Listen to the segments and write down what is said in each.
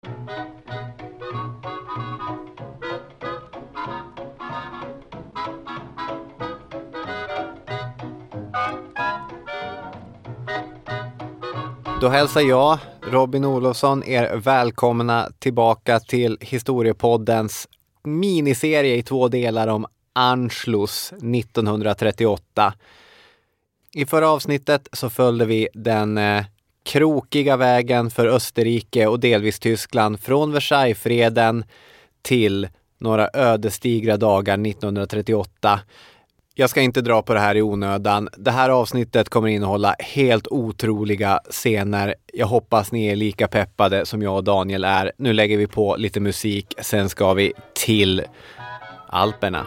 Då hälsar jag, Robin Olofsson, er välkomna tillbaka till Historiepoddens miniserie i 2 delar om Anschluss 1938. I förra avsnittet så följde vi den krokiga vägen för Österrike och delvis Tyskland från Versaillesfreden till några ödesdigra dagar 1938. Jag ska inte dra på det här i onödan. Det här avsnittet kommer innehålla helt otroliga scener. Jag hoppas ni är lika peppade som jag och Daniel är. Nu lägger vi på lite musik, sen ska vi till Alperna.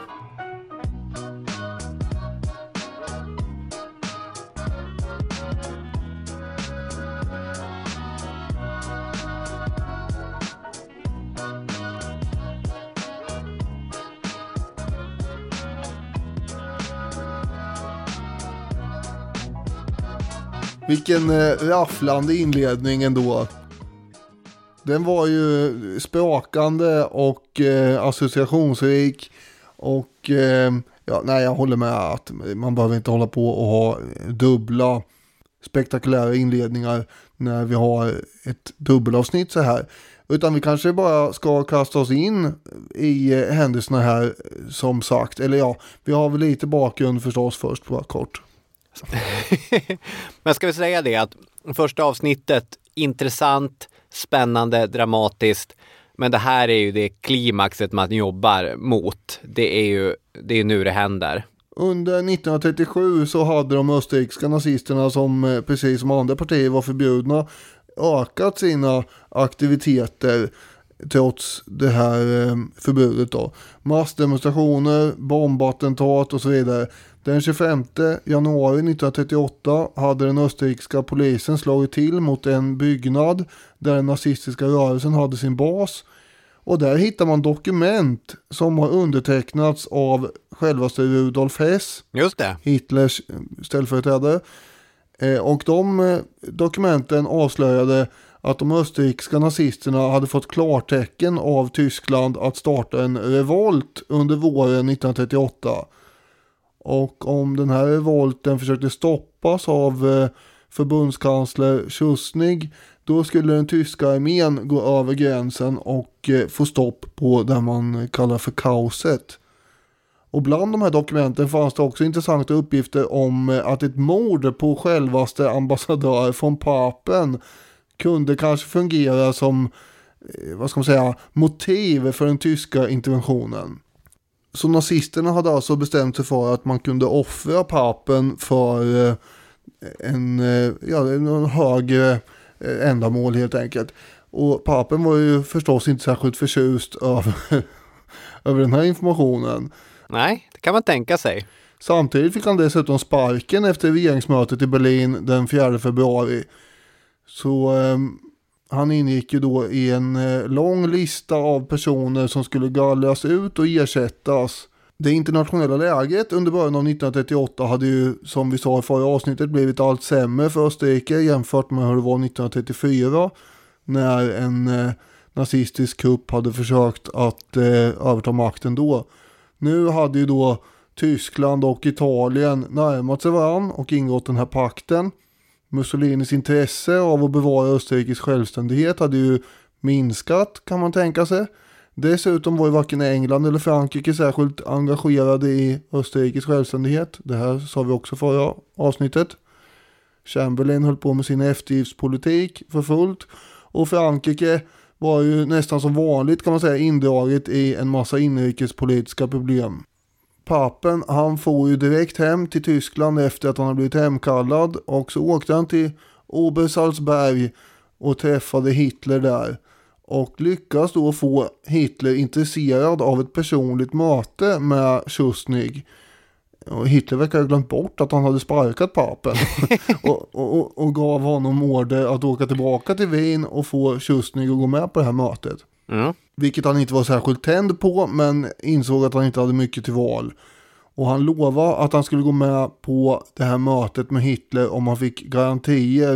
Vilken rafflande inledning ändå. Den var ju sprakande och associationsrik. Och jag håller med att man behöver inte hålla på och ha dubbla spektakulära inledningar när vi har ett dubbelavsnitt så här. Utan vi kanske bara ska kasta oss in i händelserna här som sagt. Eller ja, vi har väl lite bakgrund förstås först bara kort. Men ska vi säga det att första avsnittet intressant, spännande, dramatiskt, men det här är ju det klimaxet man jobbar mot. Det är nu det händer. Under 1937 så hade de österrikiska nazisterna, som precis som andra partier var förbjudna, ökat sina aktiviteter trots det här förbudet då. Massdemonstrationer, bombattentat och så vidare. Den 25 januari 1938 hade den österrikiska polisen slagit till mot en byggnad där den nazistiska rörelsen hade sin bas. Och där hittar man dokument som har undertecknats av självaste Rudolf Hess. Just det. Hitlers ställföreträdare. Och de dokumenten avslöjade att de österrikiska nazisterna hade fått klartecken av Tyskland att starta en revolt under våren 1938. Och om den här revolten försökte stoppas av förbundskansler Schuschnigg, då skulle den tyska armén gå över gränsen och få stopp på det man kallar för kaoset. Och bland de här dokumenten fanns det också intressanta uppgifter om att ett mord på självaste ambassadör från papen kunde kanske fungera som motiv för den tyska interventionen. Så nazisterna hade alltså bestämt sig för att man kunde offra papen för en högre ändamål helt enkelt. Och papen var ju förstås inte särskilt förtjust över den här informationen. Nej, det kan man tänka sig. Samtidigt fick han dessutom sparken efter regeringsmötet i Berlin den 4 februari. Så han ingick ju då i en lång lista av personer som skulle gallras ut och ersättas. Det internationella läget under början av 1938 hade ju, som vi sa i förra avsnittet, blivit allt sämre för Österrike jämfört med hur det var 1934 när en nazistisk kupp hade försökt att överta makten då. Nu hade ju då Tyskland och Italien närmat sig varann och ingått den här pakten. Mussolinis intresse av att bevara Österrikes självständighet hade ju minskat, kan man tänka sig. Dessutom var ju varken England eller Frankrike särskilt engagerade i Österrikes självständighet. Det här sa vi också förra avsnittet. Chamberlain höll på med sin eftergiftspolitik för fullt. Och Frankrike var ju nästan som vanligt, kan man säga, indraget i en massa inrikespolitiska problem. Papen, han får ju direkt hem till Tyskland efter att han har blivit hemkallad, och så åkte han till Obersalzberg och träffade Hitler där och lyckas då få Hitler intresserad av ett personligt möte med Schuschnigg. Och Hitler verkar ha glömt bort att han hade sparkat papen och gav honom order att åka tillbaka till Wien och få Schuschnigg att gå med på det här mötet. Mm. Vilket han inte var särskilt tänd på, men insåg att han inte hade mycket till val. Och han lovade att han skulle gå med på det här mötet med Hitler om han fick garantier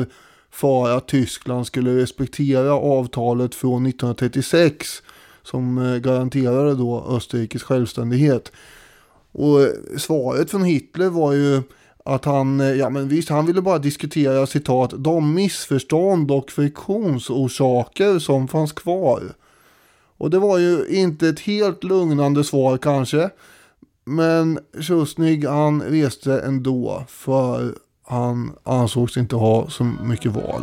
för att Tyskland skulle respektera avtalet från 1936 som garanterade då Österrikes självständighet. Och svaret från Hitler var ju att han ville bara diskutera citat de missförstånd och friktionsorsaker som fanns kvar. Och det var ju inte ett helt lugnande svar kanske, men Schuschnigg han reste ändå för han ansågs inte ha så mycket val.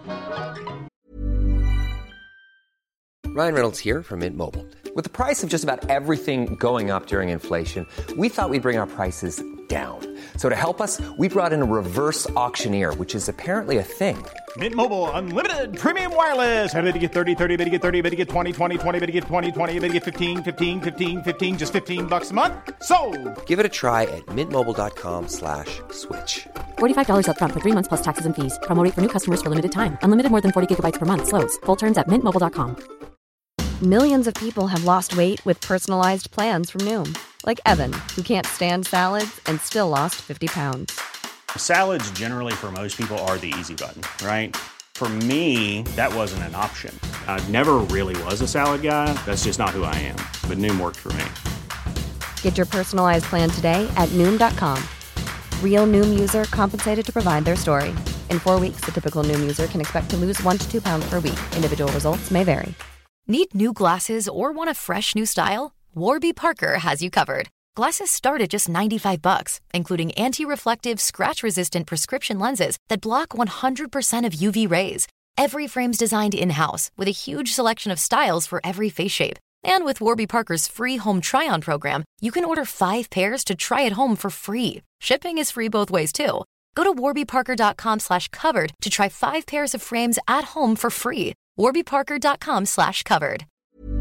Ryan Reynolds here from Mint Mobile. With the price of just about everything going up during inflation, we thought we'd bring our prices down. So to help us, we brought in a reverse auctioneer, which is apparently a thing. Mint Mobile Unlimited Premium Wireless. How to get 30, 30, bit to get 30, bit to get 20, 20, 20, bit to get 20, 20, bit to get 15, 15, 15, 15, just $15 a month? Sold! Give it a try at mintmobile.com/switch. $45 up front for 3 months plus taxes and fees. Promo rate for new customers for limited time. Unlimited more than 40 gigabytes per month. Slows full terms at mintmobile.com. Millions of people have lost weight with personalized plans from Noom. Like Evan, who can't stand salads and still lost 50 pounds. Salads generally for most people are the easy button, right? For me, that wasn't an option. I never really was a salad guy. That's just not who I am. But Noom worked for me. Get your personalized plan today at Noom.com. Real Noom user compensated to provide their story. In 4 weeks, the typical Noom user can expect to lose 1 to 2 pounds per week. Individual results may vary. Need new glasses or want a fresh new style? Warby Parker has you covered. Glasses start at just $95, including anti-reflective, scratch-resistant prescription lenses that block 100% of UV rays. Every frame's designed in-house with a huge selection of styles for every face shape. And with Warby Parker's free home try-on program, you can order 5 pairs to try at home for free. Shipping is free both ways, too. Go to warbyparker.com/covered to try 5 pairs of frames at home for free. warbyparker.com/covered.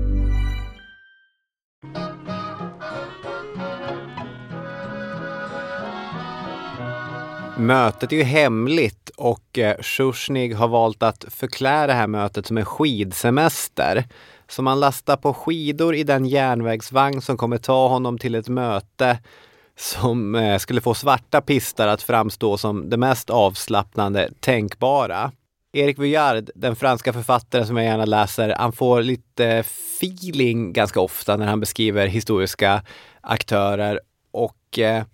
Mötet är ju hemligt och Schuschnigg har valt att förklara det här mötet som en skidsemester. Så man lastar på skidor i den järnvägsvagn som kommer ta honom till ett möte som skulle få svarta pistar att framstå som det mest avslappnande tänkbara. Erik Vuillard, den franska författaren som jag gärna läser, han får lite feeling ganska ofta när han beskriver historiska aktörer. Och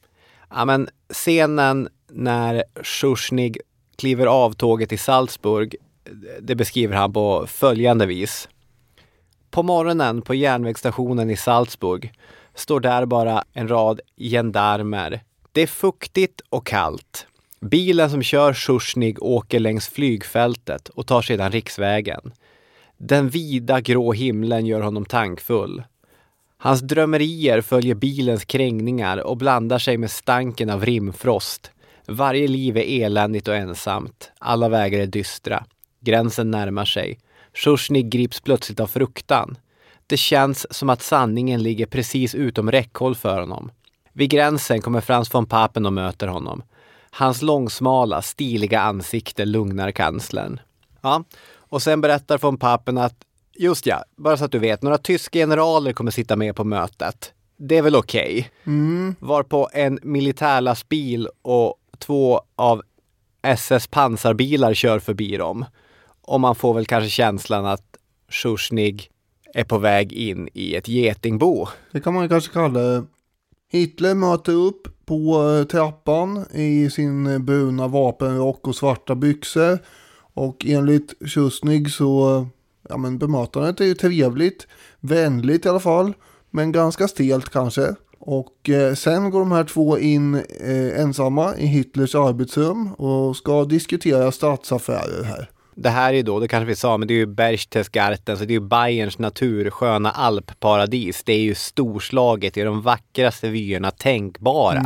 scenen när Schuschnigg kliver av tåget i Salzburg, det beskriver han på följande vis. På morgonen på järnvägsstationen i Salzburg står där bara en rad gendarmer. Det är fuktigt och kallt. Bilen som kör Schuschnigg åker längs flygfältet och tar sedan riksvägen. Den vida grå himlen gör honom tankfull. Hans drömmerier följer bilens krängningar och blandar sig med stanken av rimfrost. Varje liv är eländigt och ensamt. Alla vägar är dystra. Gränsen närmar sig. Schuschnigg grips plötsligt av fruktan. Det känns som att sanningen ligger precis utom räckhåll för honom. Vid gränsen kommer Franz von Papen och möter honom. Hans långsmala, stiliga ansikte lugnar kanslern. Ja, och sen berättar von Papen att, just ja, bara så att du vet, några tyska generaler kommer sitta med på mötet. Det är väl okej. Varpå en militärlastbil och 2 av SS pansarbilar kör förbi dem. Och man får väl kanske känslan att Schuschnigg är på väg in i ett getingbo. Det kan man kanske kalla det. Hitler möter upp på trappan i sin bruna vapenrock och svarta byxor. Och enligt Schuschnigg så bemötandet är ju trevligt. Vänligt i alla fall. Men ganska stelt kanske. Och sen går de här 2 in ensamma i Hitlers arbetsrum och ska diskutera statsaffärer här. Det här är då, det kanske vi sa, men det är ju Berchtesgaden, så det är ju Bayerns natursköna alpparadis. Det är ju storslaget, det är de vackraste vyerna tänkbara.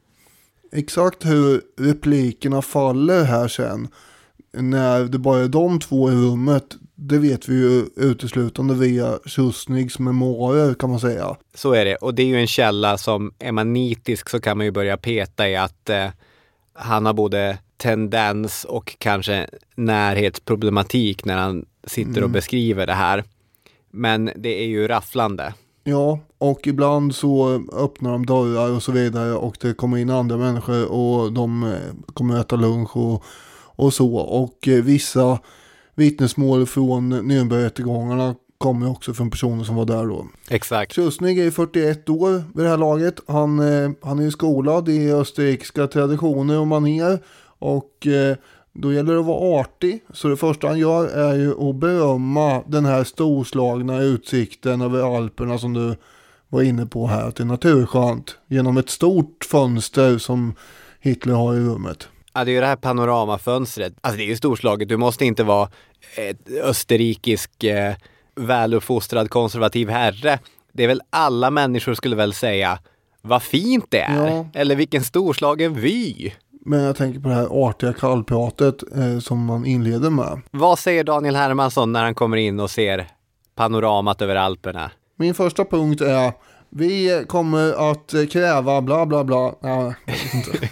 Exakt hur replikerna faller här sen, när det bara är de 2 i rummet, det vet vi ju uteslutande via Schuschniggs memoarer kan man säga. Så är det, och det är ju en källa som är man nitisk så kan man ju börja peta i att han har både tendens och kanske närhetsproblematik när han sitter och beskriver det här. Men det är ju rafflande. Ja, och ibland så öppnar de dörrar och så vidare och det kommer in andra människor och de kommer äta lunch och så. Och vissa vittnesmål från Nürnbergrättegångarna kommer också från personer som var där då. Exakt. Schuschnigg är 41 år vid det här laget. Han är skolad i österrikiska traditioner och manér. Och då gäller det att vara artig. Så det första han gör är ju att berömma den här storslagna utsikten över Alperna som du var inne på här. Till naturskönt. Genom ett stort fönster som Hitler har i rummet. Ja, det är ju det här panoramafönstret. Alltså det är ju storslaget. Du måste inte vara ett österrikisk väluppfostrad konservativ herre. Det är väl alla människor skulle väl säga vad fint det är. Ja. Eller vilken storslagen vy. Men jag tänker på det här artiga kallpratet som man inleder med. Vad säger Daniel Hermansson när han kommer in och ser panoramat över Alperna? Min första punkt är vi kommer att kräva bla bla bla. Nej, jag vet inte.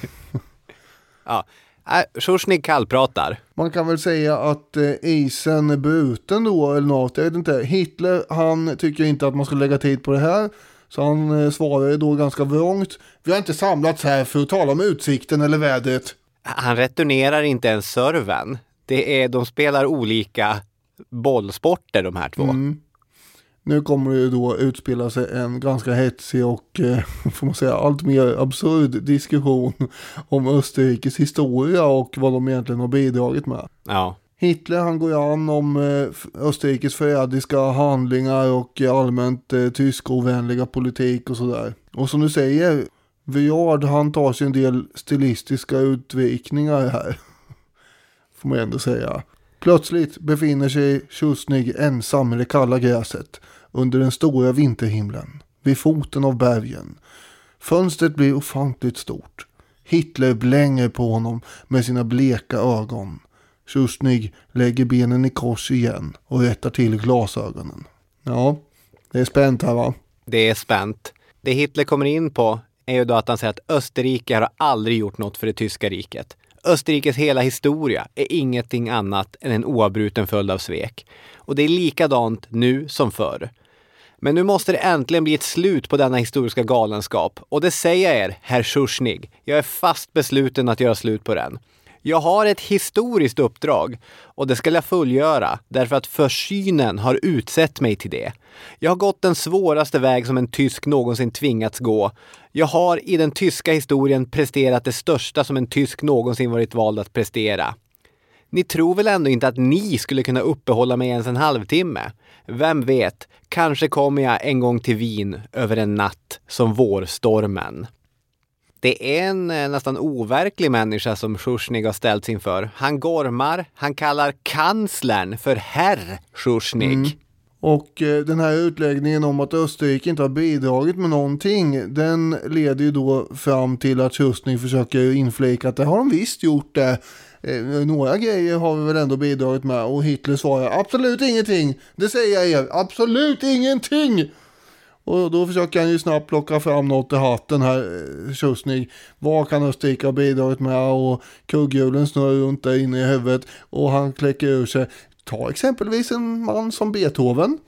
Ja, Schuschnigg kallpratar. Man kan väl säga att isen är bruten då eller något. Jag vet inte. Hitler, han tycker inte att man ska lägga tid på det här. Så han svarar då ganska vrångt. Vi har inte samlats här för att tala om utsikten eller vädret. Han returnerar inte ens serven. De spelar olika bollsporter de här två. Nu kommer det då utspela sig en ganska hetsig och får man säga allt mer absurd diskussion om Österrikes historia och vad de egentligen har bidragit med. Ja. Hitler han går an om Österrikes förrädiska handlingar och allmänt tyskovänliga politik och sådär. Och som du säger, Vuillard han tar sig en del stilistiska utvikningar här. Får man ändå säga. Plötsligt befinner sig Schuschnigg ensam i det kalla gräset under den stora vinterhimlen vid foten av bergen. Fönstret blir ofantligt stort. Hitler blänger på honom med sina bleka ögon. Schuschnigg lägger benen i kors igen och rättar till glasögonen. Ja, det är spänt här va? Det är spänt. Det Hitler kommer in på är ju då att han säger att Österrike har aldrig gjort något för det tyska riket. Österrikes hela historia är ingenting annat än en oavbruten följd av svek. Och det är likadant nu som förr. Men nu måste det äntligen bli ett slut på denna historiska galenskap. Och det säger jag er, herr Schuschnigg. Jag är fast besluten att göra slut på den. Jag har ett historiskt uppdrag och det ska jag fullgöra därför att försynen har utsett mig till det. Jag har gått den svåraste väg som en tysk någonsin tvingats gå. Jag har i den tyska historien presterat det största som en tysk någonsin varit vald att prestera. Ni tror väl ändå inte att ni skulle kunna uppehålla mig ens en halvtimme? Vem vet, kanske kommer jag en gång till Wien över en natt som vårstormen. Det är en nästan overklig människa som Schuschnigg har ställts inför. Han gormar, han kallar kanslern för herr Schuschnigg. Och den här utläggningen om att Österrike inte har bidragit med någonting, den leder ju då fram till att Schuschnigg försöker inflika att det har de visst gjort det. Några grejer har vi väl ändå bidragit med, och Hitler svarar absolut ingenting, det säger jag er, absolut ingenting. Och då försöker han ju snabbt plocka fram något i hatten här, Schuschnigg. Vad kan Österrike ha bidragit med? Och kugghjulen snurrar runt där inne i huvudet. Och han kläcker ur sig. Ta exempelvis en man som Beethoven.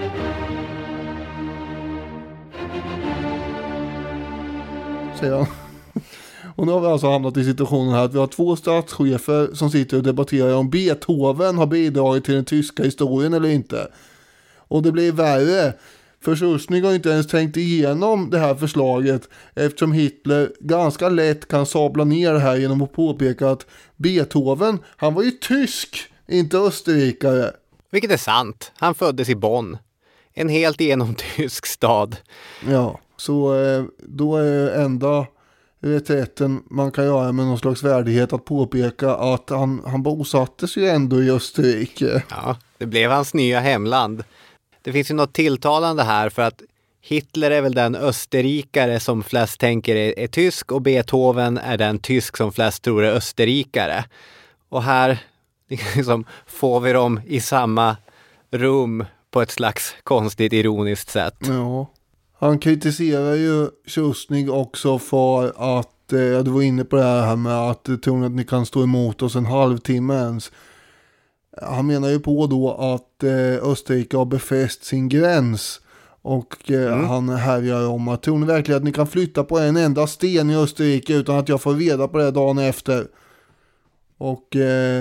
Säger han. Och nu har vi alltså hamnat i situationen här att vi har två statschefer som sitter och debatterar om Beethoven har bidragit till den tyska historien eller inte. Och det blir värre. För Schuschnigg har inte ens tänkt igenom det här förslaget eftersom Hitler ganska lätt kan sabla ner det här genom att påpeka att Beethoven, han var ju tysk, inte österrikare. Vilket är sant. Han föddes i Bonn. En helt igenom tysk stad. Ja, så då är enda reträtten man kan göra med någon slags värdighet att påpeka att han bosattes ju ändå i Österrike. Ja, det blev hans nya hemland. Det finns ju något tilltalande här för att Hitler är väl den österrikare som flest tänker är tysk och Beethoven är den tysk som flest tror är österrikare. Och här liksom får vi dem i samma rum på ett slags konstigt ironiskt sätt. Ja, han kritiserar ju Schuschnigg också för att, du var inne på det här med att tror att ni kan stå emot oss en halvtimme ens. Han menar ju på då att Österrike har befäst sin gräns och han härjar om att tror ni verkligen att ni kan flytta på en enda sten i Österrike utan att jag får reda på det dagen efter? Och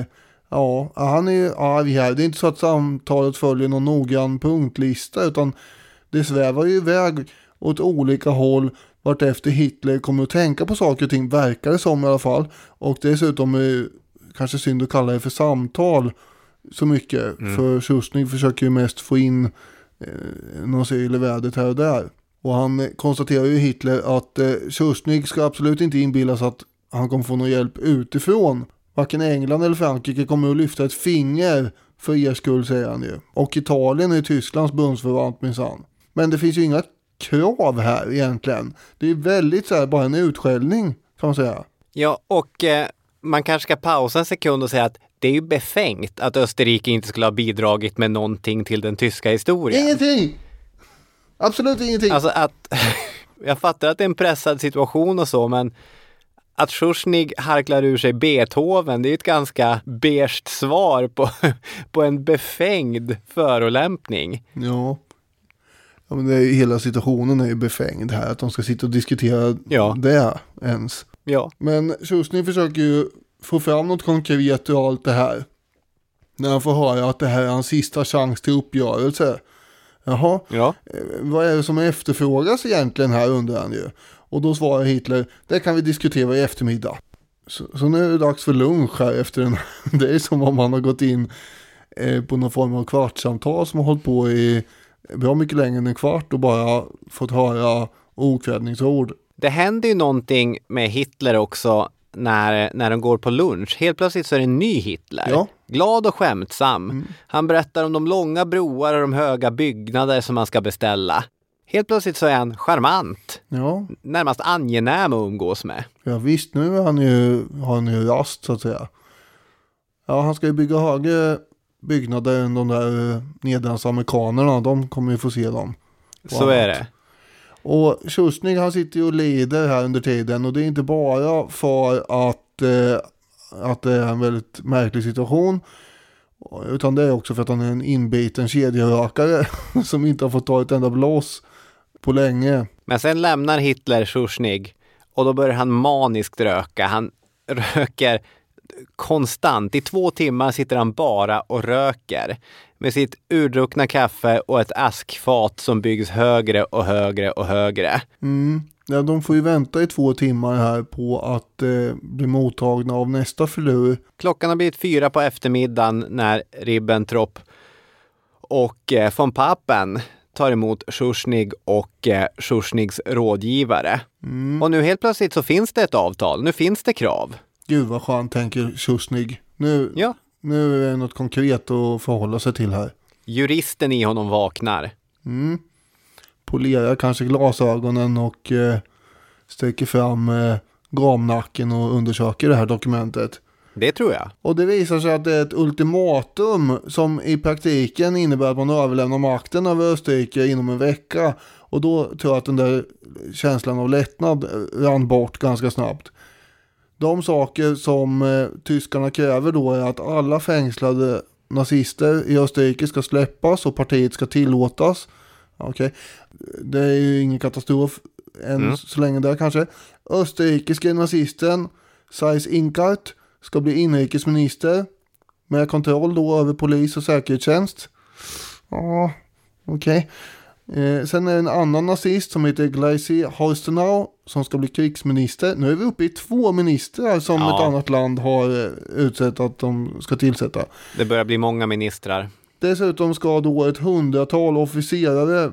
ja, han är ju arg här. Det är inte så att samtalet följer någon noggrann punktlista, utan det svävar ju iväg åt olika håll vart efter Hitler kommer att tänka på saker och ting, verkar det som i alla fall. Och dessutom är kanske synd att kalla det för samtal så mycket. För Schuschnigg försöker ju mest få in någon segel i vädret här och där. Och han konstaterar ju Hitler att Schuschnigg ska absolut inte inbillas att han kommer få någon hjälp utifrån. Varken England eller Frankrike kommer att lyfta ett finger för er skull, säger han ju. Och Italien är Tysklands bundsförvant minsann. Men det finns ju inga krav här egentligen. Det är väldigt så här bara en utskällning, kan man säga. Ja, och man kanske ska pausa en sekund och säga att det är ju befängt att Österrike inte skulle ha bidragit med någonting till den tyska historien. Ingenting! Absolut ingenting. Alltså att, jag fattar att det är en pressad situation och så, men att Schuschnigg harklar ur sig Beethoven, det är ju ett ganska beige svar på en befängd förolämpning. Ja, men det är ju, hela situationen är ju befängd här, att de ska sitta och diskutera det ens. Ja. Men Schuschnigg försöker ju få fram något konkret ur allt det här. När han får höra att det här är hans sista chans till uppgörelse. Jaha, vad är det som efterfrågas egentligen här, undrar han ju. Och då svarar Hitler, det kan vi diskutera i eftermiddag. Så nu är det dags för lunch här efter den. Det är som om han har gått in på någon form av kvartssamtal som har hållit på i bra mycket längre än en kvart och bara fått höra okvädningsord. Det händer ju någonting med Hitler också när de går på lunch. Helt plötsligt så är det en ny Hitler. Ja. Glad och skämtsam. Han berättar om de långa broar och de höga byggnader som man ska beställa. Helt plötsligt så är han charmant. Ja. Närmast angenäm att umgås med. Ja visst, nu har han ju rast så att säga. Ja, han ska ju bygga högre byggnader än de där nederlandsamerikanerna. De kommer ju få se dem. Så är det. Och Schuschnigg, han sitter ju och lider här under tiden. Och det är inte bara för att det är en väldigt märklig situation. Utan det är också för att han är en inbiten kedjerökare som inte har fått ta ett enda blås på länge. Men sen lämnar Hitler Schuschnigg och då börjar han maniskt röka. Han röker konstant. I 2 timmar sitter han bara och röker med sitt urdruckna kaffe och ett askfat som byggs högre och högre och högre. Ja, de får ju vänta i 2 timmar här på att bli mottagna av nästa filur. Klockan har blivit 4 på eftermiddagen när Ribbentrop och von Papen tar emot Schuschnigg och Schuschniggs rådgivare. Och nu helt plötsligt så finns det ett avtal. Nu finns det krav. Gud vad skönt, tänker Schuschnigg. Nu är det något konkret att förhålla sig till här. Juristen i honom vaknar. Polerar kanske glasögonen och sträcker fram gamnacken och undersöker det här dokumentet. Det tror jag. Och det visar sig att det är ett ultimatum som i praktiken innebär att man överlämnar makten över Österrike inom en vecka. Och då tror jag att den där känslan av lättnad rann bort ganska snabbt. De saker som tyskarna kräver då är att alla fängslade nazister i Österrike ska släppas och partiet ska tillåtas. Okej. Det är ju ingen katastrof än så länge där kanske. Österrikiska nazisten Seyss Inquart ska bli inrikesminister med kontroll då över polis och säkerhetstjänst. Ja, okej. Sen är det en annan nazist som heter Gleisi Horstenau som ska bli krigsminister. Nu är vi uppe i 2 ministrar som ett annat land har utsett att de ska tillsätta. Det börjar bli många ministrar. Dessutom ska då ett 100-tal officerare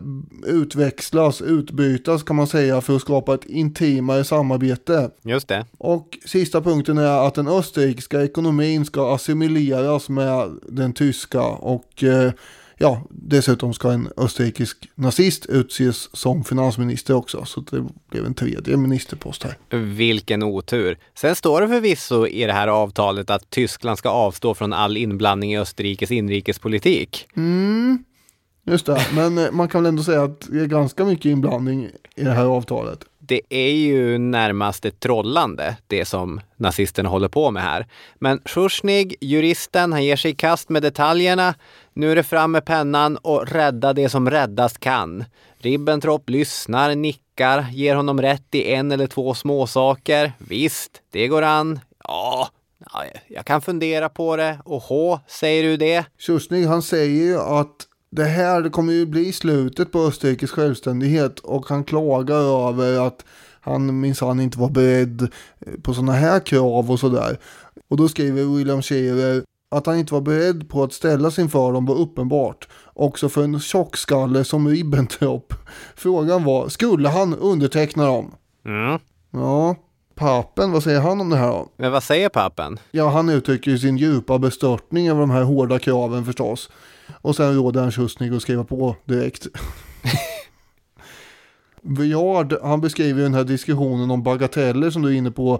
utbytas kan man säga, för att skapa ett intimare samarbete. Just det. Och sista punkten är att den österrikiska ekonomin ska assimileras med den tyska och dessutom ska en österrikisk nazist utses som finansminister också, så det blev en 3:e ministerpost här. Vilken otur. Sen står det förvisso i det här avtalet att Tyskland ska avstå från all inblandning i Österrikes inrikespolitik. Just det, men man kan väl ändå säga att det är ganska mycket inblandning i det här avtalet. Det är ju närmast ett trollande, det som nazisterna håller på med här. Men Schuschnigg, juristen, han ger sig i kast med detaljerna. Nu är det fram med pennan och rädda det som räddas kan. Ribbentrop lyssnar, nickar, ger honom rätt i 1 eller 2 småsaker. Visst, det går an. Ja, jag kan fundera på det. Och säger du det? Schuschnigg, han säger ju att det här kommer ju bli slutet på Österrikes självständighet, och han klagar över att han minsann inte var beredd på sådana här krav och sådär. Och då skriver William Scherer att han inte var beredd på att ställa sig inför dem var uppenbart. Också för en tjockskalle som Ribbentrop. Frågan var, skulle han underteckna dem? Mm. Ja, papen, vad säger han om det här då? Men vad säger papen? Ja, han uttrycker ju sin djupa bestörtning över de här hårda kraven förstås. Och sen råder han Schuschnigg att skriva på direkt. Vuillard, han beskriver den här diskussionen om bagateller som du är inne på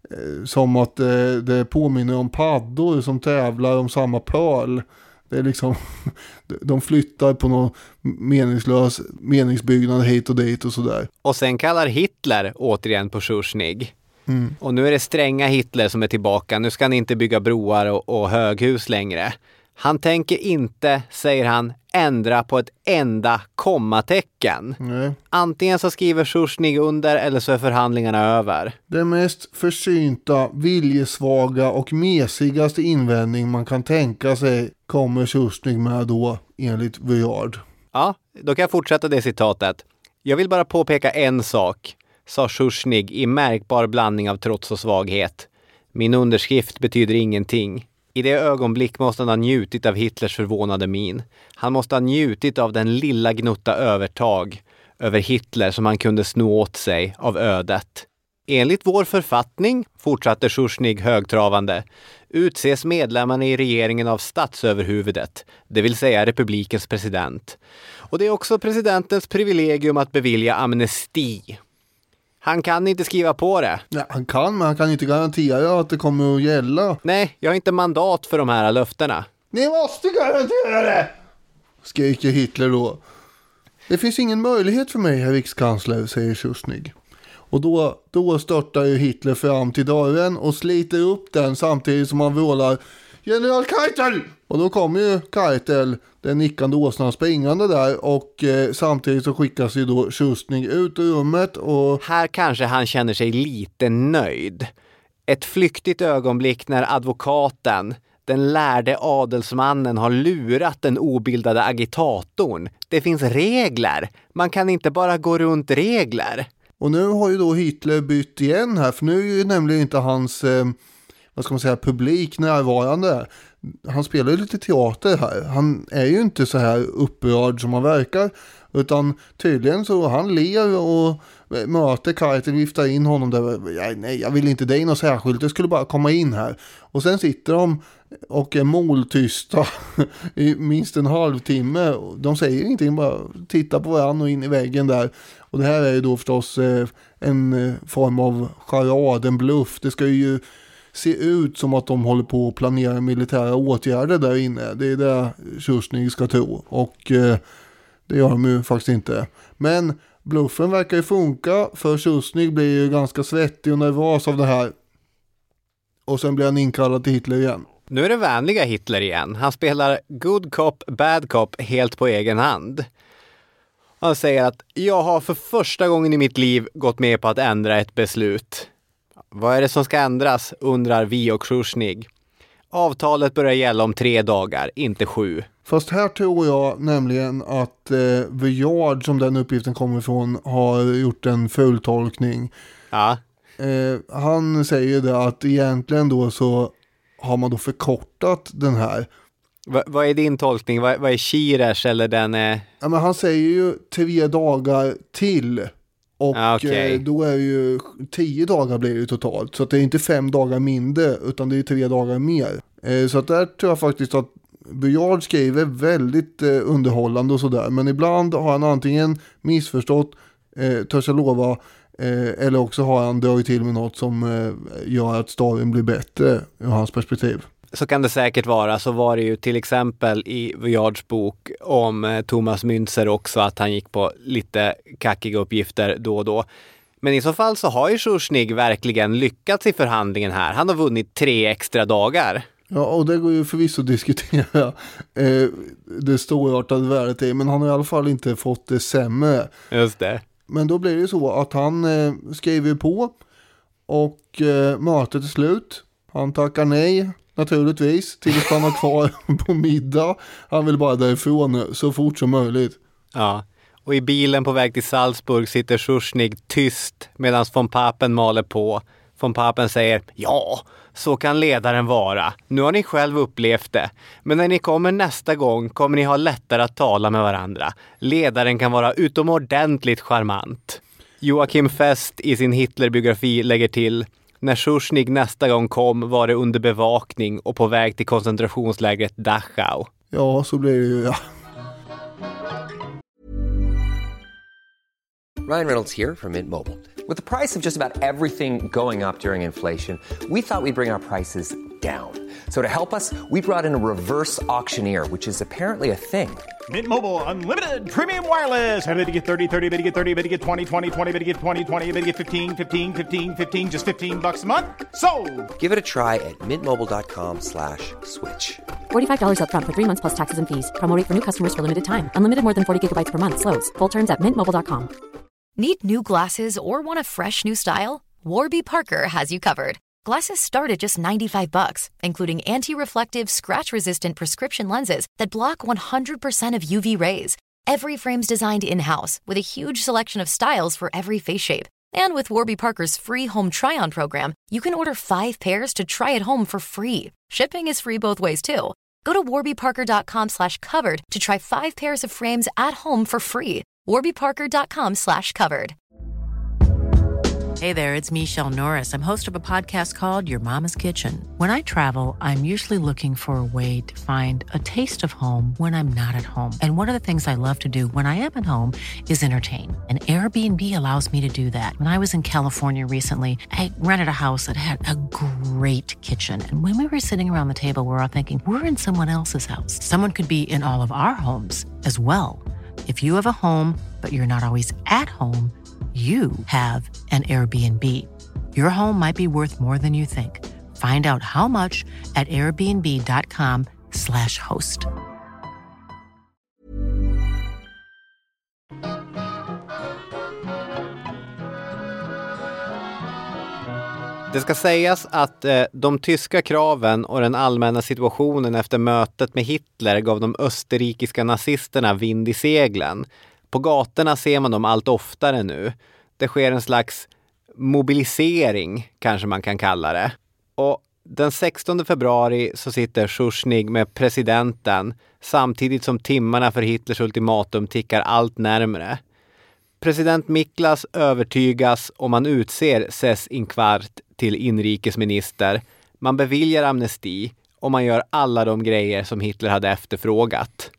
som att det påminner om paddor som tävlar om samma pöl. Det är liksom, de flyttar på någon meningslös meningsbyggnad hit och dit och sådär. Och sen kallar Hitler återigen på Schuschnigg. Mm. Och nu är det stränga Hitler som är tillbaka. Nu ska han inte bygga broar och höghus längre. Han tänker inte, säger han, ändra på ett enda kommatecken. Nej. Antingen så skriver Schuschnigg under eller så är förhandlingarna över. Den mest försynta, viljesvaga och mesigaste invändning man kan tänka sig kommer Schuschnigg med då, enligt Vuillard. Ja, då kan jag fortsätta det citatet. Jag vill bara påpeka en sak, sa Schuschnigg i märkbar blandning av trots och svaghet. Min underskrift betyder ingenting. I det ögonblick måste han ha njutit av Hitlers förvånade min. Han måste ha njutit av den lilla gnutta övertag över Hitler som han kunde sno åt sig av ödet. Enligt vår författning, fortsatte Schuschnigg högtravande, utses medlemmarna i regeringen av statsöverhuvudet, det vill säga republikens president. Och det är också presidentens privilegium att bevilja amnesti. Han kan inte skriva på det. Ja, han kan, men han kan inte garantera att det kommer att gälla. Nej, jag har inte mandat för de här löftena. Ni måste garantera det! Skriker Hitler då. Det finns ingen möjlighet för mig, herr rikskansler, säger Schuschnigg. Och då störtar ju Hitler fram till dörren och sliter upp den samtidigt som han vrålar General Keitel! Och då kommer ju Keitel, den nickande åsnan, springande där, och samtidigt så skickas ju då Schuschnigg ut ur rummet och... Här kanske han känner sig lite nöjd. Ett flyktigt ögonblick när advokaten, den lärde adelsmannen, har lurat den obildade agitatorn. Det finns regler. Man kan inte bara gå runt regler. Och nu har ju då Hitler bytt igen här, för nu är ju nämligen inte hans, vad ska man säga, publik närvarande. Han spelar ju lite teater här. Han är ju inte så här upprörd som han verkar, utan tydligen så han ler och möter Keitel, viftar in honom där. Nej, jag vill inte dig något särskilt, jag skulle bara komma in här. Och sen sitter de och är måltysta i minst en halvtimme. De säger ingenting, bara tittar på varandra och in i väggen där. Och det här är ju då förstås en form av charad, en bluff. Det ska ju se ut som att de håller på att planera militära åtgärder där inne. Det är det Schuschnigg ska tro. Och det gör de ju faktiskt inte. Men bluffen verkar ju funka, för Schuschnigg blir ju ganska svettig och nervös av det här. Och sen blir han inkallad till Hitler igen. Nu är det vänliga Hitler igen. Han spelar good cop, bad cop helt på egen hand. Han säger att jag har för första gången i mitt liv gått med på att ändra ett beslut. Vad är det som ska ändras, undrar vi och Schuschnigg. Avtalet börjar gälla om 3 dagar, inte 7. Fast här tror jag nämligen att Vuillard, som den uppgiften kommer ifrån, har gjort en fulltolkning. Ja. Han säger det att egentligen då så har man då förkortat den här. Vad är din tolkning? Vad är Schirers eller den? Ja, men han säger ju 3 dagar till. Och då är ju 10 dagar blir det totalt. Så att det är inte 5 dagar mindre, utan det är 3 dagar mer. Så att där tror jag faktiskt att Vuillard skriver väldigt underhållande och sådär. Men ibland har han antingen missförstått, törs jag lova, eller också har han dragit till med något som gör att storyn blir bättre ur hans perspektiv. Så kan det säkert vara. Så var det ju till exempel i Vuillards bok om Thomas Münzer också, att han gick på lite kackiga uppgifter då och då. Men i så fall så har ju Schuschnigg verkligen lyckats i förhandlingen här. Han har vunnit 3 extra dagar. Ja, och det går ju förvisso att diskutera det storartade värdet i, men han har i alla fall inte fått det sämre. Just det. Men då blir det så att han skriver på och mötet är slut. Han tackar nej, naturligtvis, till att stanna kvar på middag. Han vill bara därifrån nu, så fort som möjligt. Ja, och i bilen på väg till Salzburg sitter Schuschnigg tyst medan von Papen maler på. Von Papen säger, ja, så kan ledaren vara. Nu har ni själv upplevt det. Men när ni kommer nästa gång kommer ni ha lättare att tala med varandra. Ledaren kan vara utomordentligt charmant. Joachim Fest i sin Hitlerbiografi lägger till, när Schuschnigg nästa gång kom var det under bevakning och på väg till koncentrationslägret Dachau. Ja, så blir det ju, ja. Ryan Reynolds here from Mint Mobile. With the price of just about everything going up during inflation, we thought we'd bring our prices down. So to help us, we brought in a reverse auctioneer, which is apparently a thing. Mint Mobile Unlimited Premium Wireless. How to get 30, 30, bit to get 30, bit to get 20, 20, 20, bit to get 20, 20, bit to get 15, 15, 15, 15, just $15 a month? Sold! Give it a try at mintmobile.com/switch. $45 up front for 3 months plus taxes and fees. Promo rate for new customers for limited time. Unlimited more than 40 gigabytes per month. Slows full terms at mintmobile.com. Need new glasses or want a fresh new style? Warby Parker has you covered. Glasses start at just $95, including anti-reflective, scratch-resistant prescription lenses that block 100% of UV rays. Every frame's designed in-house with a huge selection of styles for every face shape. And with Warby Parker's free home try-on program, you can order 5 pairs to try at home for free. Shipping is free both ways, too. Go to warbyparker.com/covered to try 5 pairs of frames at home for free. warbyparker.com/covered. Hey there, it's Michelle Norris. I'm host of a podcast called Your Mama's Kitchen. When I travel, I'm usually looking for a way to find a taste of home when I'm not at home. And one of the things I love to do when I am at home is entertain. And Airbnb allows me to do that. When I was in California recently, I rented a house that had a great kitchen. And when we were sitting around the table, we were all thinking, we're in someone else's house. Someone could be in all of our homes as well. If you have a home, but you're not always at home, you have an Airbnb. Your home might be worth more than you think. Find out how much at airbnb.com/host. Det ska sägas att de tyska kraven och den allmänna situationen efter mötet med Hitler gav de österrikiska nazisterna vind i seglen. På gatorna ser man dem allt oftare nu. Det sker en slags mobilisering, kanske man kan kalla det. Och den 16 februari så sitter Schuschnigg med presidenten samtidigt som timmarna för Hitlers ultimatum tickar allt närmare. President Miklas övertygas och man utser Seyss-Inquart till inrikesminister. Man beviljar amnesti och man gör alla de grejer som Hitler hade efterfrågat.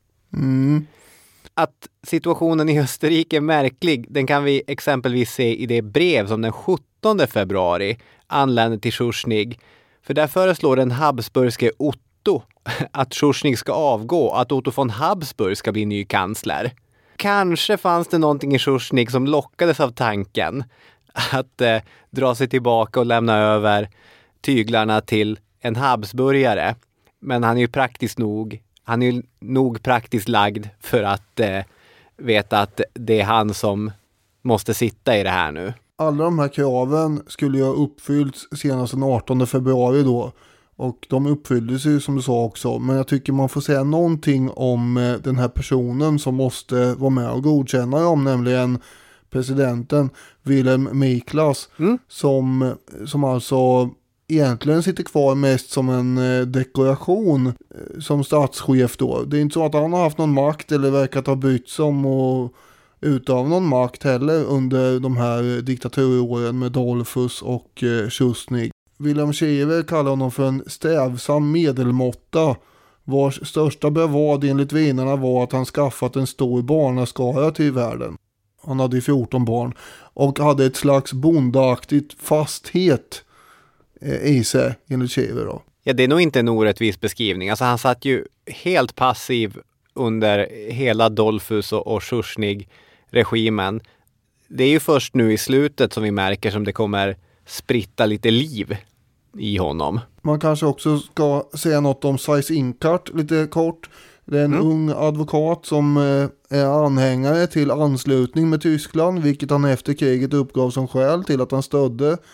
Att situationen i Österrike är märklig, den kan vi exempelvis se i det brev som den 17 februari anländer till Schuschnigg. För där föreslår den habsburgske Otto att Schuschnigg ska avgå och att Otto von Habsburg ska bli ny kansler. Kanske fanns det någonting i Schuschnigg som lockades av tanken att dra sig tillbaka och lämna över tyglarna till en habsburgare. Men han är ju praktiskt nog. Han är ju nog praktiskt lagd för att veta att det är han som måste sitta i det här nu. Alla de här kraven skulle ju ha uppfyllts senast den 18 februari då. Och de uppfylldes ju som du sa också. Men jag tycker man får säga någonting om den här personen som måste vara med och godkänna dem. Nämligen presidenten Wilhelm Miklas. Som alltså egentligen sitter kvar mest som en dekoration som statschef då. Det är inte så att han har haft någon makt eller verkat ha bytts om och utav någon makt heller under de här diktaturåren med Dollfuss och Schuschnigg. Wilhelm Schiever kallar honom för en strävsam medelmåtta vars största brevad enligt vinnarna var att han skaffat en stor barnaskara till världen. Han hade 14 barn och hade ett slags bondaaktigt fasthet i sig enligt Schiever då. Ja, det är nog inte en orättvis beskrivning. Alltså han satt ju helt passiv under hela Dollfuss och Schuschnigg-regimen. Det är ju först nu i slutet som vi märker som det kommer spritta lite liv i honom. Man kanske också ska säga något om Seyss-Inquart lite kort. Det är en ung advokat som är anhängare till anslutning med Tyskland, vilket han efter kriget uppgav som skäl till att han stödde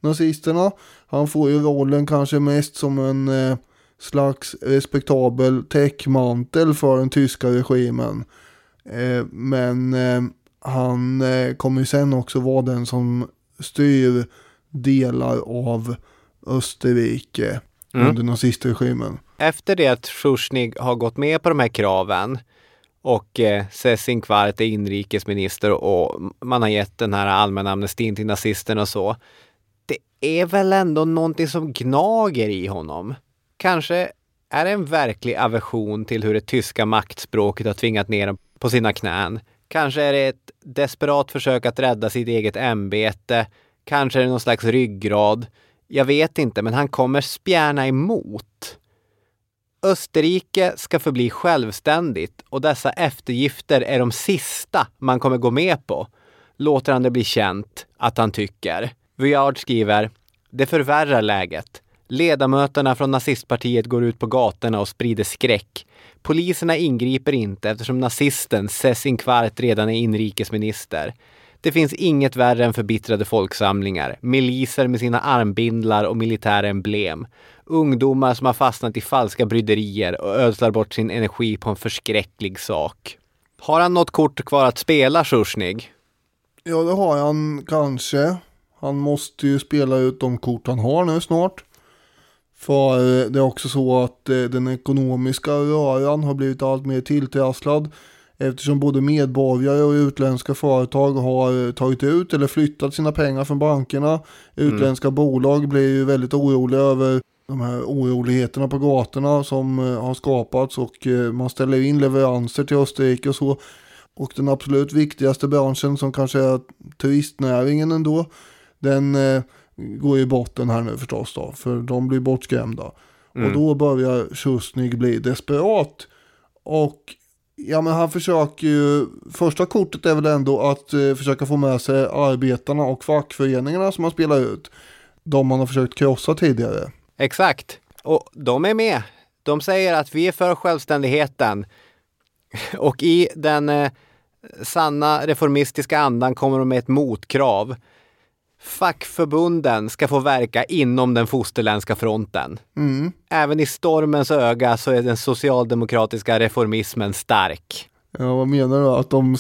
nazisterna. Han får ju rollen kanske mest som en slags respektabel täckmantel för den tyska regimen. Men han kommer ju sen också vara den som styr delar av Österrike under nazistregimen. Efter det att Schuschnigg har gått med på de här kraven och Seyss-Inquart är inrikesminister och man har gett den här allmänna amnestin till nazisterna och så. Det är väl ändå någonting som gnager i honom. Kanske är det en verklig aversion till hur det tyska maktspråket har tvingat ner dem på sina knän. Kanske är det ett desperat försök att rädda sitt eget ämbete. Kanske är det någon slags ryggrad. Jag vet inte, men han kommer spjärna emot. Österrike ska förbli självständigt och dessa eftergifter är de sista man kommer gå med på. Låter han det bli känt att han tycker. Vuillard skriver: det förvärrar läget. Ledamöterna från nazistpartiet går ut på gatorna och sprider skräck. Poliserna ingriper inte eftersom nazisten Seyss-Inquart redan är inrikesminister. Det finns inget värre än förbittrade folksamlingar, miliser med sina armbindlar och militära emblem. Ungdomar som har fastnat i falska bryderier och ödslar bort sin energi på en förskräcklig sak. Har han något kort kvar att spela, Schuschnigg? Ja, det har han kanske. Han måste ju spela ut de kort han har nu snart. För det är också så att den ekonomiska röran har blivit allt mer tilltrasslad. Eftersom både medborgare och utländska företag har tagit ut eller flyttat sina pengar från bankerna. Utländska bolag blir ju väldigt oroliga över de här oroligheterna på gatorna som har skapats. Och man ställer in leveranser till Österrike och så. Och den absolut viktigaste branschen som kanske är turistnäringen ändå. Den går i botten här nu förstås då. För de blir bortskrämda. Och då börjar Schuschnigg bli desperat. Och ja, men han försöker ju, första kortet är väl ändå att försöka få med sig arbetarna och fackföreningarna som han spelar ut. De man har försökt krossa tidigare. Exakt. Och de är med. De säger att vi är för självständigheten. Och i den sanna reformistiska andan kommer de med ett motkrav. Fackförbunden ska få verka inom den fosterländska fronten. Även i stormens öga så är den socialdemokratiska reformismen stark. Ja, vad menar du? Att de...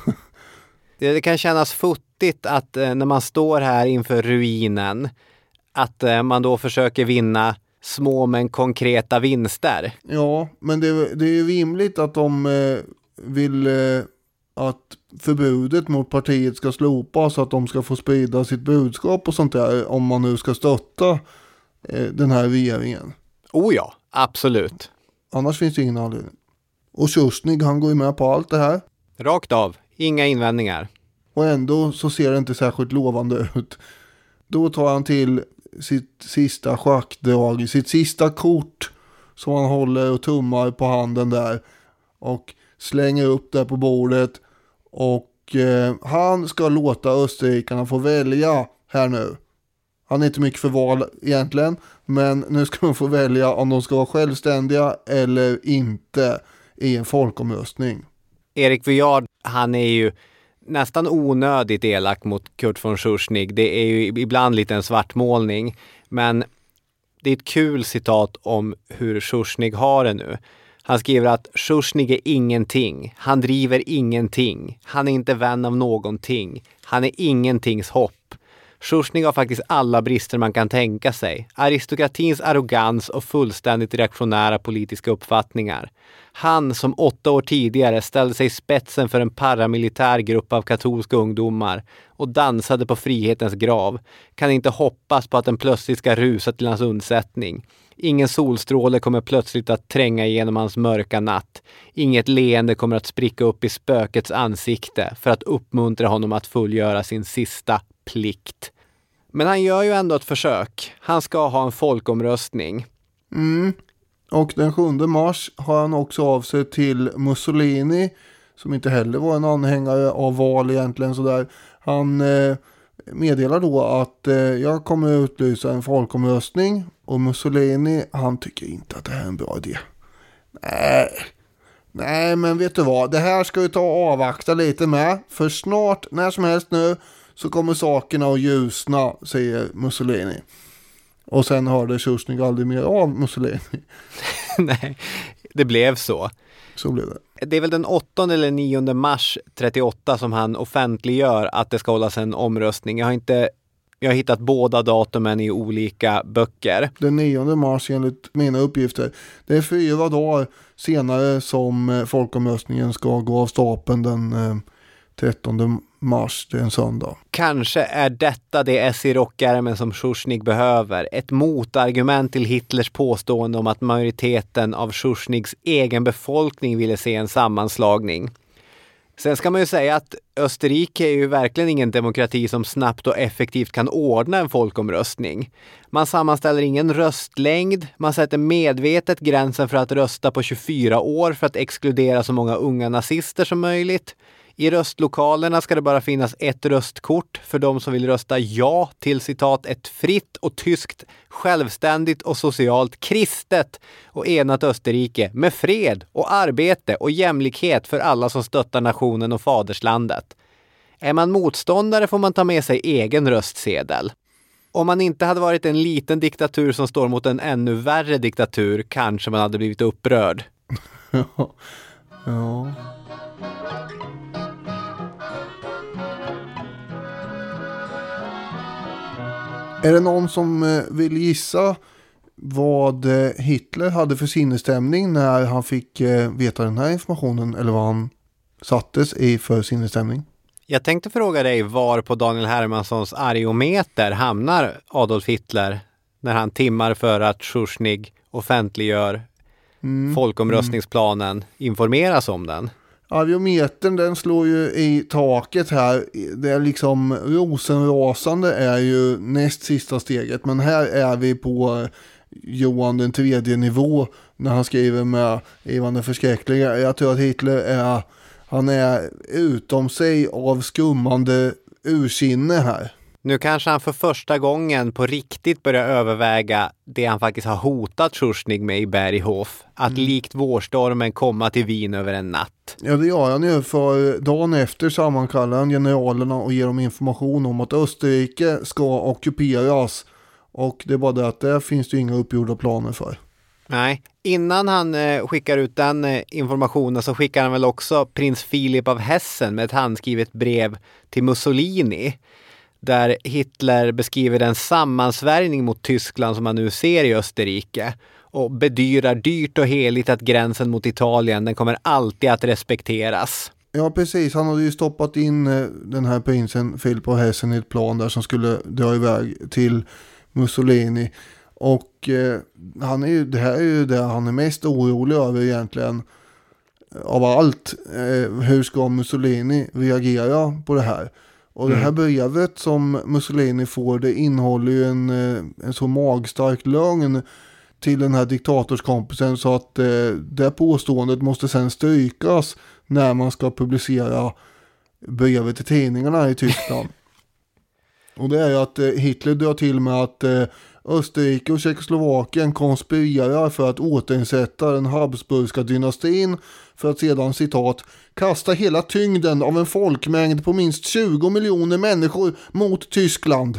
Det kan kännas futtigt att när man står här inför ruinen att man då försöker vinna små men konkreta vinster. Ja, men det är ju rimligt att de vill att förbudet mot partiet ska slopas så att de ska få sprida sitt budskap och sånt där om man nu ska stötta den här regeringen. Oh ja, absolut. Annars finns det ingen anledning. Och Schuschnigg, han går ju med på allt det här. Rakt av, inga invändningar. Och ändå så ser det inte särskilt lovande ut. Då tar han till sitt sista schackdrag, sitt sista kort som han håller och tummar på handen där och slänger upp det på bordet. Och han ska låta österrikarna få välja här nu. Han är inte mycket för val egentligen, men nu ska de få välja om de ska vara självständiga eller inte i en folkomröstning. Erik Vuillard, han är ju nästan onödigt elak mot Kurt von Schuschnigg. Det är ju ibland lite en svartmålning, men det är ett kul citat om hur Schuschnigg har det nu. Han skriver att Schuschnigg är ingenting. Han driver ingenting. Han är inte vän av någonting. Han är ingentings hopp. Schuschnigg har faktiskt alla brister man kan tänka sig. Aristokratins arrogans och fullständigt reaktionära politiska uppfattningar. Han som 8 år tidigare ställde sig i spetsen för en paramilitär grupp av katolska ungdomar och dansade på frihetens grav kan inte hoppas på att den plötsligt ska rusa till hans undsättning. Ingen solstråle kommer plötsligt att tränga igenom hans mörka natt. Inget leende kommer att spricka upp i spökets ansikte för att uppmuntra honom att fullgöra sin sista plikt. Men han gör ju ändå ett försök. Han ska ha en folkomröstning. Och den 7 mars har han också av sig till Mussolini, som inte heller var en anhängare av val egentligen sådär. Han meddelar då att jag kommer utlysa en folkomröstning, och Mussolini, han tycker inte att det här är en bra idé. Nej, men vet du vad? Det här ska vi ta och avvakta lite med. För snart, när som helst nu, så kommer sakerna att ljusna, säger Mussolini. Och sen hörde Schuschnigg aldrig mer av Mussolini. Nej, det blev så. Så blev det. Det är väl den 8 eller 9 mars 38 som han offentliggör att det ska hållas en omröstning. Jag har hittat båda datumen i olika böcker. Den 9 mars enligt mina uppgifter. Det är 4 dagar senare som folkomröstningen ska gå av stapeln den 13 mars, det är en söndag. Kanske är detta det ess i rockärmen som Schuschnigg behöver. Ett motargument till Hitlers påstående om att majoriteten av Schuschniggs egen befolkning ville se en sammanslagning. Sen ska man ju säga att Österrike är ju verkligen ingen demokrati som snabbt och effektivt kan ordna en folkomröstning. Man sammanställer ingen röstlängd, man sätter medvetet gränsen för att rösta på 24 år för att exkludera så många unga nazister som möjligt. I röstlokalerna ska det bara finnas ett röstkort för de som vill rösta ja till citat ett fritt och tyskt, självständigt och socialt kristet och enat Österrike med fred och arbete och jämlikhet för alla som stöttar nationen och faderslandet. Är man motståndare får man ta med sig egen röstsedel. Om man inte hade varit en liten diktatur som står mot en ännu värre diktatur kanske man hade blivit upprörd. Ja. Är det någon som vill gissa vad Hitler hade för sinnesstämning när han fick veta den här informationen, eller vad han sattes i för sinnesstämning? Jag tänkte fråga dig var på Daniel Hermanssons argometer hamnar Adolf Hitler när han timmar för att Schuschnigg offentliggör folkomröstningsplanen, informeras om den. Argometern den slår ju i taket här. Det är liksom rosenrasande är ju näst sista steget. Men här är vi på Johan den tredje nivå när han skriver med Ivan den förskräckliga. Jag tror att Hitler han är utom sig av skummande ursinne här. Nu kanske han för första gången på riktigt börjar överväga det han faktiskt har hotat Schuschnigg med i Berghof. Att likt vårstormen komma till Wien över en natt. Ja, det gör han ju, för dagen efter sammankallar han generalerna och ger dem information om att Österrike ska ockuperas. Och det är bara det att där finns det inga uppgjorda planer för. Nej, innan han skickar ut den informationen så skickar han väl också prins Philip av Hessen med ett handskrivet brev till Mussolini. Där Hitler beskriver den sammansvärjning mot Tyskland som man nu ser i Österrike. Och bedyrar dyrt och heligt att gränsen mot Italien den kommer alltid att respekteras. Ja, precis. Han hade ju stoppat in den här prinsen Philip av Hessen i ett plan där som skulle dra iväg till Mussolini. Och det här är ju det han är mest orolig över egentligen av allt. Hur ska Mussolini reagera på det här? Och det här brevet som Mussolini får, det innehåller ju en så magstark lögn till den här diktatorskompisen så att det påståendet måste sen strykas när man ska publicera brevet i tidningarna i Tyskland. Och det är ju att Hitler drar till med att Österrike och Tjeckoslovakien konspirerar för att återinsätta den Habsburgska dynastin för att sedan, citat, kasta hela tyngden av en folkmängd på minst 20 miljoner människor mot Tyskland.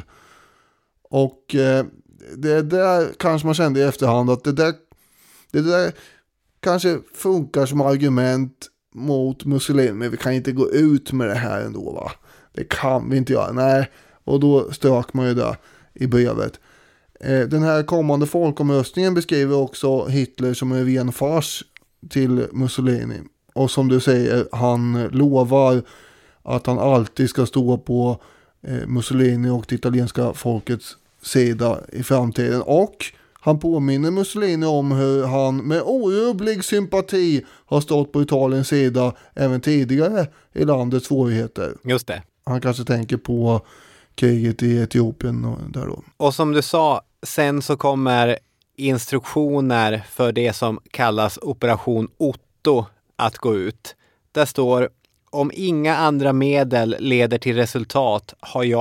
Och det där kanske man kände i efterhand att det där kanske funkar som argument mot Mussolini, men vi kan inte gå ut med det här ändå, va? Det kan vi inte göra, nej. Och då strök man ju det i brevet. Den här kommande folkomröstningen beskriver också Hitler som en ren fars till Mussolini. Och som du säger, han lovar att han alltid ska stå på Mussolini och det italienska folkets sida i framtiden. Och han påminner Mussolini om hur han med orubblig sympati har stått på Italiens sida även tidigare i landets svårigheter. Just det. Han kanske tänker på kriget i Etiopien och där då. Och som du sa, sen så kommer instruktioner för det som kallas Operation Otto att gå ut. Där står: om inga andra medel leder till resultat har jag,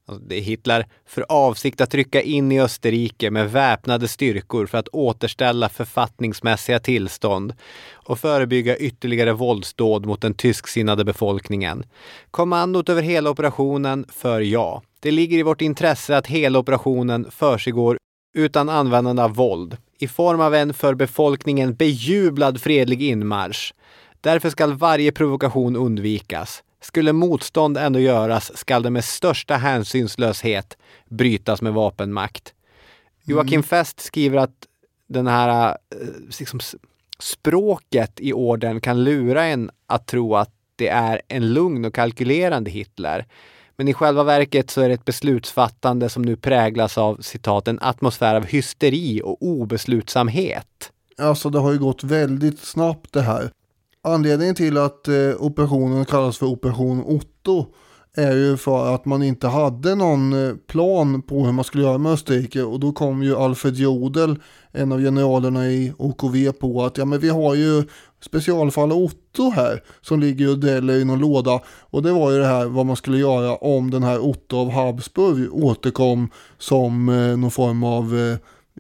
alltså det är Hitler, för avsikt att trycka in i Österrike med väpnade styrkor för att återställa författningsmässiga tillstånd och förebygga ytterligare våldsdåd mot den tysksinnade befolkningen. Kommandot över hela operationen för ja. Det ligger i vårt intresse att hela operationen försiggår utan användande av våld, i form av en för befolkningen bejublad fredlig inmarsch. Därför ska varje provokation undvikas. Skulle motstånd ändå göras skall det med största hänsynslöshet brytas med vapenmakt. Joakim Fest skriver att den här liksom, språket i orden kan lura en att tro att det är en lugn och kalkylerande Hitler. Men i själva verket så är det ett beslutsfattande som nu präglas av, citat, en atmosfär av hysteri och obeslutsamhet. Alltså det har ju gått väldigt snabbt det här. Anledningen till att operationen kallas för Operation Otto är ju för att man inte hade någon plan på hur man skulle göra med Österrike. Och då kom ju Alfred Jodl, en av generalerna i OKV, på att ja, men vi har ju specialfall Otto här som ligger och dräller i någon låda. Och det var ju det här vad man skulle göra om den här Otto av Habsburg återkom som någon form av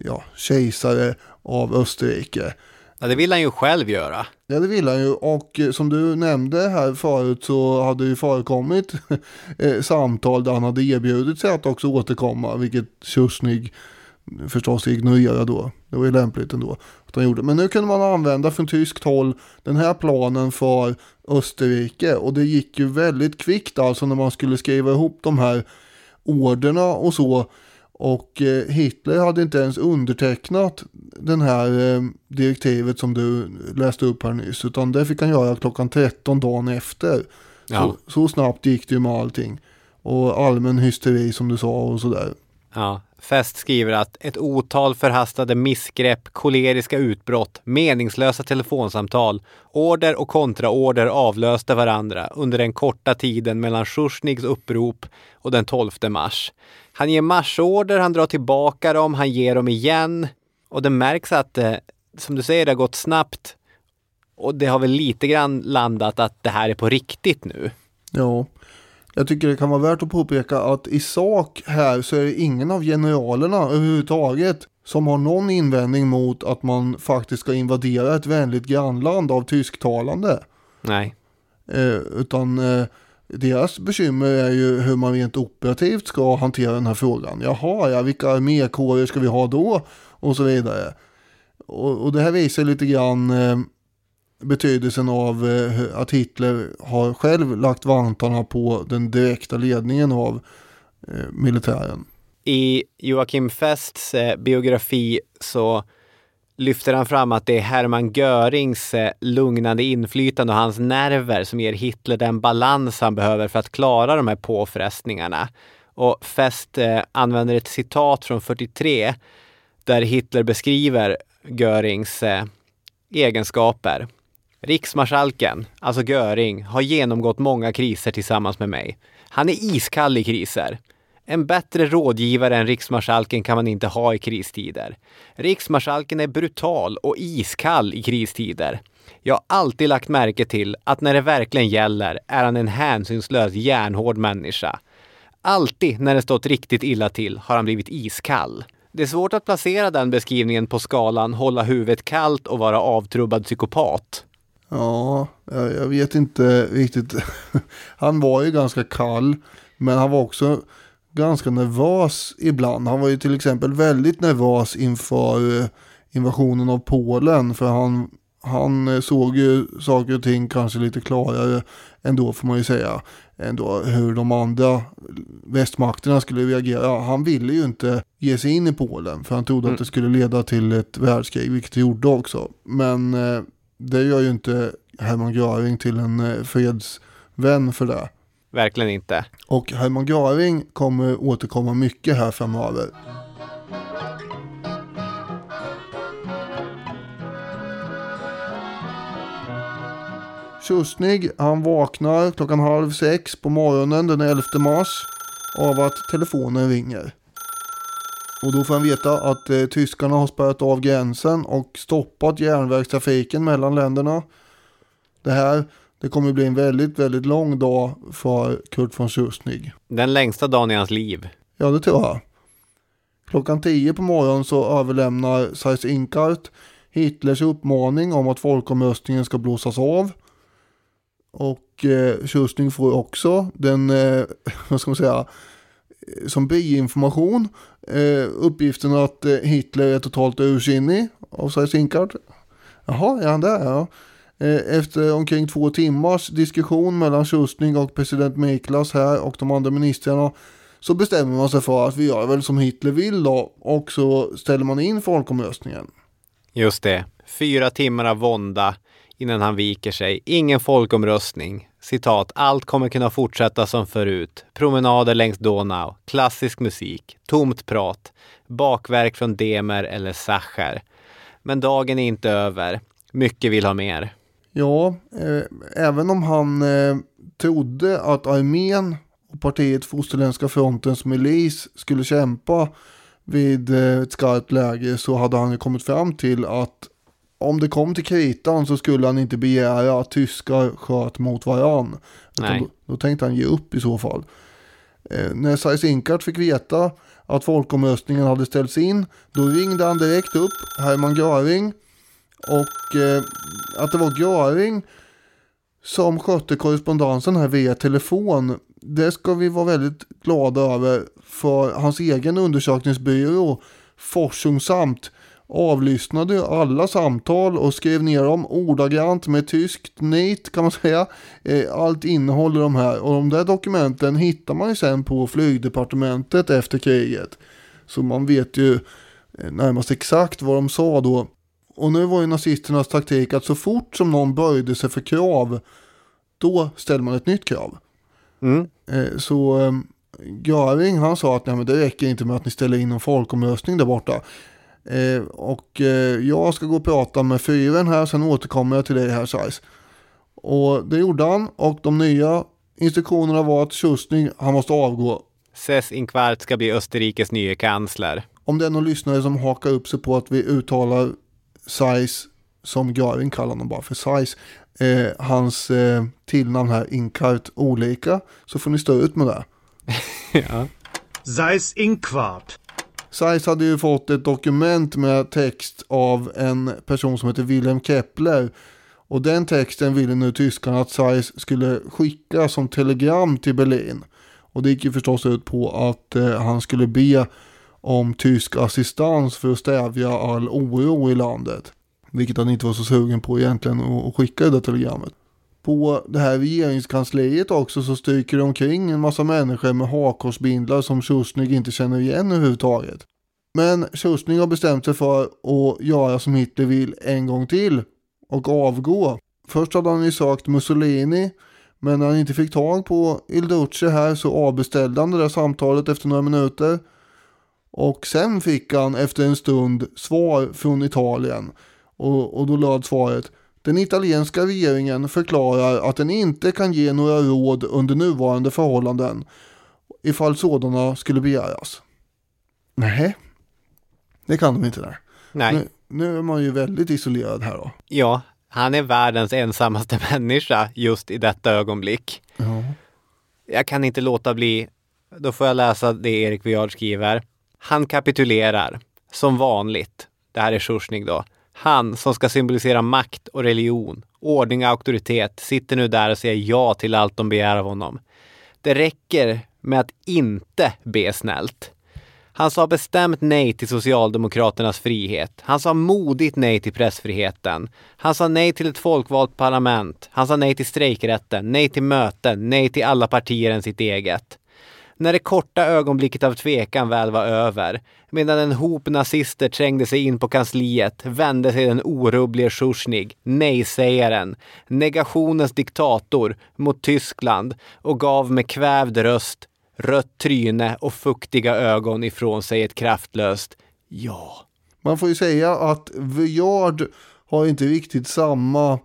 kejsare av Österrike. Ja, det vill han ju själv göra. Ja, det vill han ju. Och som du nämnde här förut så hade ju förekommit samtal där han hade erbjudit sig att också återkomma, vilket Schuschnigg förstås ignorerade då. Det var ju lämpligt ändå att han gjorde. Men nu kunde man använda från tyskt håll den här planen för Österrike, och det gick ju väldigt kvickt alltså när man skulle skriva ihop de här orderna och så. Och Hitler hade inte ens undertecknat den här direktivet som du läste upp här nyss, utan det fick han göra klockan 13 dagen efter. Ja. Så snabbt gick det ju med allting. Och allmän hysteri som du sa och sådär. Ja, Fest skriver att ett otal förhastade missgrepp, koleriska utbrott, meningslösa telefonsamtal, order och kontraorder avlöste varandra under den korta tiden mellan Schuschniggs upprop och den 12 mars. Han ger marschorder, han drar tillbaka dem, han ger dem igen. Och det märks att, som du säger, det har gått snabbt. Och det har väl lite grann landat att det här är på riktigt nu. Ja, jag tycker det kan vara värt att påpeka att i sak här så är det ingen av generalerna överhuvudtaget som har någon invändning mot att man faktiskt ska invadera ett vänligt grannland av tysktalande. Nej. Utan deras bekymmer är ju hur man rent operativt ska hantera den här frågan. Jaha, ja, vilka armékårer ska vi ha då? Och så vidare. Och det här visar lite grann betydelsen av att Hitler har själv lagt vantarna på den direkta ledningen av militären. I Joakim Fests biografi så lyfter han fram att det är Hermann Görings lugnande inflytande och hans nerver som ger Hitler den balans han behöver för att klara de här påfrestningarna. Och Fest använder ett citat från 43 där Hitler beskriver Görings egenskaper. Riksmarskalken, alltså Göring, har genomgått många kriser tillsammans med mig. Han är iskall i kriser. En bättre rådgivare än riksmarskalken kan man inte ha i kristider. Riksmarskalken är brutal och iskall i kristider. Jag har alltid lagt märke till att när det verkligen gäller är han en hänsynslös järnhård människa. Alltid när det stått riktigt illa till har han blivit iskall. Det är svårt att placera den beskrivningen på skalan hålla huvudet kallt och vara avtrubbad psykopat. Ja, jag vet inte riktigt. Han var ju ganska kall, men han var också ganska nervös ibland. Han var ju till exempel väldigt nervös inför invasionen av Polen, för han såg ju saker och ting kanske lite klarare ändå, får man ju säga, ändå hur de andra västmakterna skulle reagera. Ja, han ville ju inte ge sig in i Polen för han trodde att det skulle leda till ett världskrig, vilket det gjorde också. Men det gör ju inte Hermann Göring till en fredsvän för det. Verkligen inte. Och Hermann Göring kommer återkomma mycket här framöver. Schuschnigg, han vaknar 5:30 på morgonen den 11 mars av att telefonen ringer. Och då får han veta att tyskarna har spärrat av gränsen och stoppat järnvägstrafiken mellan länderna. Det här Det kommer bli en väldigt, väldigt lång dag för Kurt von Schuschnigg. Den längsta dagen i hans liv. Ja, det tror jag. Klockan 10 på morgonen så överlämnar Seyss-Inquart Hitlers uppmaning om att folkomröstningen ska blåsas av. Och Schuschnigg får också den, vad ska man säga, som biinformation uppgiften att Hitler är totalt ursinnig av Seyss-Inquart. Jaha, är han där? Ja. Efter omkring 2 timmars diskussion mellan Schuschnigg och president Miklas här och de andra ministrarna så bestämmer man sig för att vi gör väl som Hitler vill då, och så ställer man in folkomröstningen. Just det, 4 timmar av vånda innan han viker sig. Ingen folkomröstning. Citat, allt kommer kunna fortsätta som förut. Promenader längs Donau, klassisk musik, tomt prat, bakverk från Demer eller Sacher. Men dagen är inte över. Mycket vill ha mer. Ja, även om han trodde att armén och partiet Fosterländska frontens milis skulle kämpa vid ett skarpt läge, så hade han ju kommit fram till att om det kom till kritan så skulle han inte begära att tyskar sköt mot varann. Då tänkte han ge upp i så fall. När Seyss-Inquart fick veta att folkomröstningen hade ställts in, då ringde han direkt upp Hermann Göring, och att det var Göring som skötte korrespondensen här via telefon, det ska vi vara väldigt glada över, för hans egen undersökningsbyrå Forschungsamt avlyssnade alla samtal och skrev ner dem ordagrant med tyskt nit, kan man säga. Allt innehåller de här, och de där dokumenten hittar man ju sen på flygdepartementet efter kriget, så man vet ju närmast exakt vad de sa då. Och nu var ju nazisternas taktik att så fort som någon böjde sig för krav, då ställde man ett nytt krav. Så Göring, han sa att nej, men det räcker inte med att ni ställer in en folkomröstning där borta. Jag ska gå och prata med fyren här, sen återkommer jag till dig här, Seyss. Och det gjorde han, och de nya instruktionerna var att Schuschnigg, han måste avgå. Seyss-Inquart ska bli Österrikes nya kansler. Om det är någon lyssnare som hakar upp sig på att vi uttalar Seyss som Göring, kallar honom bara för Seyss, hans tillnamn här, Inquart, olika, så får ni stå ut med det. Ja. Seyss-Inquart. Seyss hade ju fått ett dokument med text av en person som heter Wilhelm Kepler, och den texten ville nu tyskarna att Seyss skulle skicka som telegram till Berlin, och det gick ju förstås ut på att han skulle be om tysk assistans för att stävja all oro i landet, vilket han inte var så sugen på egentligen att skicka det där telegrammet. På det här regeringskansliet också så stryker det omkring en massa människor med hakkorsbindlar som Schuschnigg inte känner igen överhuvudtaget. Men Schuschnigg har bestämt sig för att göra som Hitler vill en gång till och avgå. Först hade han ju sökt Mussolini, men när han inte fick tag på Il Duce här så avbeställde han det där samtalet efter några minuter. Och sen fick han efter en stund svar från Italien, och då löd svaret: den italienska regeringen förklarar att den inte kan ge några råd under nuvarande förhållanden ifall sådana skulle begäras. Nej, det kan de inte där. Nej. Nu är man ju väldigt isolerad här då. Ja, han är världens ensammaste människa just i detta ögonblick. Ja. Jag kan inte låta bli, då får jag läsa det Erik Viard skriver. Han kapitulerar, som vanligt. Det här är Schuschnigg då. Han som ska symbolisera makt och religion, ordning och auktoritet, sitter nu där och säger ja till allt de begär av honom. Det räcker med att inte be snällt. Han sa bestämt nej till Socialdemokraternas frihet. Han sa modigt nej till pressfriheten. Han sa nej till ett folkvalt parlament. Han sa nej till strejkrätten, nej till möten, nej till alla partier än sitt eget. När det korta ögonblicket av tvekan väl var över, medan en hop nazister trängde sig in på kansliet, vände sig den orubbliga Schuschnigg, nej-sägaren, negationens diktator, mot Tyskland och gav med kvävd röst, rött tryne och fuktiga ögon ifrån sig ett kraftlöst ja. Man får ju säga att Viard har inte riktigt samma,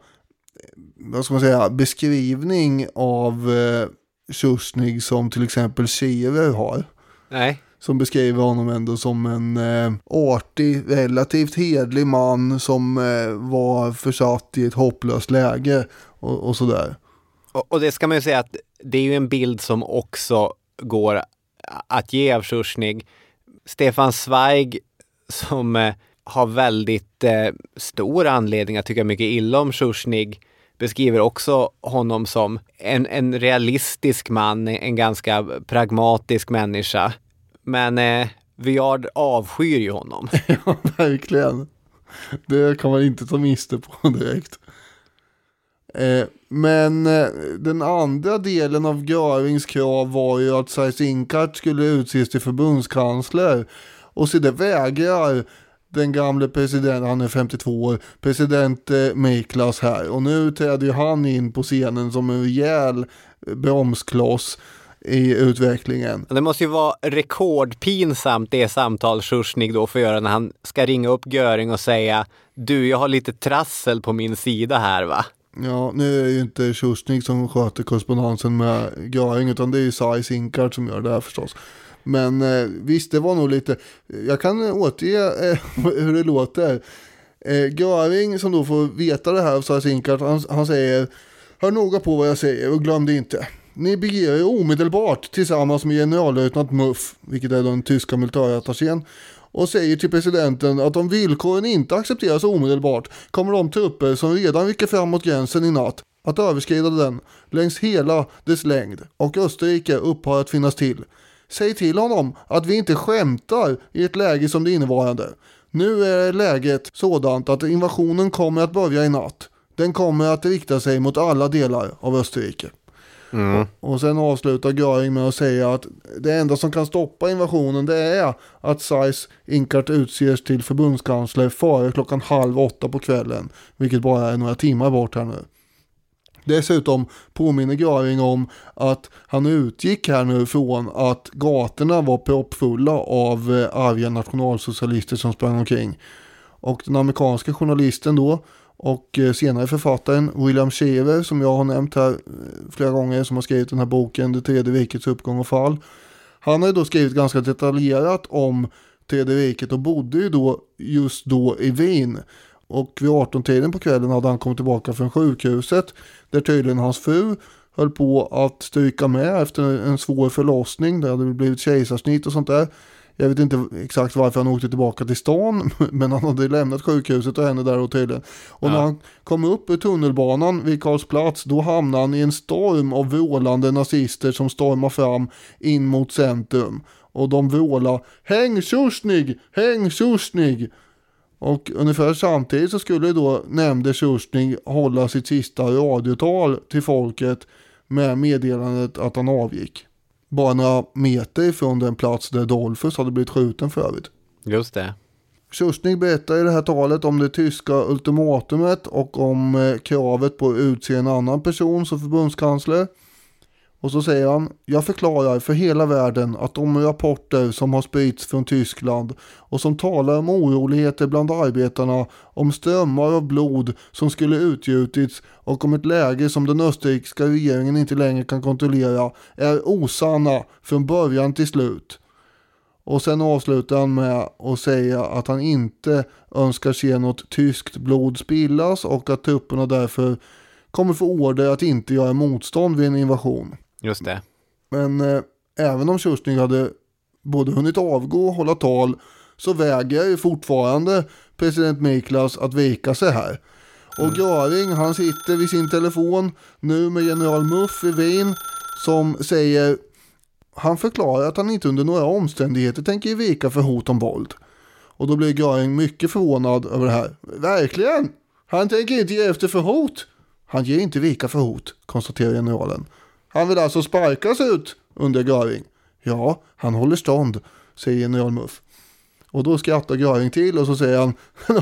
vad ska man säga, beskrivning av Schuschnigg som till exempel Scherer har. Nej. Som beskriver honom ändå som en artig, relativt hedlig man som var försatt i ett hopplöst läge och sådär. Och det ska man ju säga att det är ju en bild som också går att ge av Schuschnigg. Stefan Zweig som har väldigt stor anledning att tycka mycket illa om Schuschnigg beskriver också honom som en realistisk man, en ganska pragmatisk människa. Men Vuillard avskyr ju honom. Ja, verkligen. Det kan man inte ta miste på direkt. Men den andra delen av Görings krav var ju att Seyss-Inquart skulle utses till förbundskansler. Och så det vägrar den gamla presidenten, han är 52 år, president Miklas här. Och nu träder ju han in på scenen som en rejäl bromskloss i utvecklingen. Det måste ju vara rekordpinsamt det samtal Schuschnigg då får göra när han ska ringa upp Göring och säga: du, jag har lite trassel på min sida här, va? Ja, nu är det ju inte Schuschnigg som sköter korrespondensen med Göring, utan det är ju Seyss-Inquart som gör det här förstås. Men visst, det var nog lite, jag kan återge hur det låter. Göring som då får veta det här av Seyss-Inquart, han säger: hör noga på vad jag säger och glöm det inte. Ni beger er omedelbart tillsammans med generallöjtnant Muff, vilket är den tyska militärattachén, och säger till presidenten att om villkoren inte accepteras omedelbart kommer de trupper som redan viker fram mot gränsen i natt att överskrida den längs hela dess längd och Österrike upphör att finnas till. Säg till honom att vi inte skämtar i ett läge som det innevarande. Nu är läget sådant att invasionen kommer att börja i natt. Den kommer att rikta sig mot alla delar av Österrike. Och sen avslutar Göring med att säga att det enda som kan stoppa invasionen, det är att Seyss-Inquart utses till förbundskansler före 7:30 på kvällen, vilket bara är några timmar bort här nu. Dessutom påminner Göring om att han utgick här nu från att gatorna var proppfulla av arga nationalsocialister som sprang omkring. Och den amerikanska journalisten då och senare författaren William Shiver, som jag har nämnt här flera gånger, som har skrivit den här boken Det tredje rikets uppgång och fall. Han har ju då skrivit ganska detaljerat om tredje riket och bodde ju då just då i Wien. Och vid 18-tiden på kvällen hade han kommit tillbaka från sjukhuset där tydligen hans fru höll på att stryka med efter en svår förlossning. Det hade blivit kejsarsnitt och sånt där. Jag vet inte exakt varför han åkte tillbaka till stan, men han hade lämnat sjukhuset och henne där och tydligen. Och när han kom upp i tunnelbanan vid Karlsplats, då hamnade han i en storm av vrålande nazister som stormar fram in mot centrum. Och de vrålar: häng Schuschnigg! Häng Schuschnigg! Och ungefär samtidigt så skulle då nämnde Schuschnigg hålla sitt sista radiotal till folket med meddelandet att han avgick. Bara några meter från den plats där Dollfuss hade blivit skjuten för övrigt. Just det. Schuschnigg berättar i det här talet om det tyska ultimatumet och om kravet på att utse en annan person som förbundskansler. Och så säger han: jag förklarar för hela världen att de rapporter som har spridits från Tyskland och som talar om oroligheter bland arbetarna, om strömmar av blod som skulle utgjutits och om ett läge som den österrikiska regeringen inte längre kan kontrollera, är osanna från början till slut. Och sen avslutar han med att säga att han inte önskar se något tyskt blod spillas och att trupperna därför kommer få order att inte göra motstånd vid en invasion. Just det. Men även om Schuschnigg hade både hunnit avgå och hålla tal, så vägrar ju fortfarande president Miklas att vika sig här. Och Göring, han sitter vid sin telefon nu med general Muff i Wien, som säger, han förklarar att han inte under några omständigheter tänker vika för hot om våld. Och då blir Göring mycket förvånad över det här. Verkligen? Han tänker inte ge efter för hot? Han ger inte vika för hot, konstaterar generalen. Han vill alltså sparkas ut, under Göring. Ja, han håller stånd, säger general Muff. Och då skrattar Göring till och så säger han: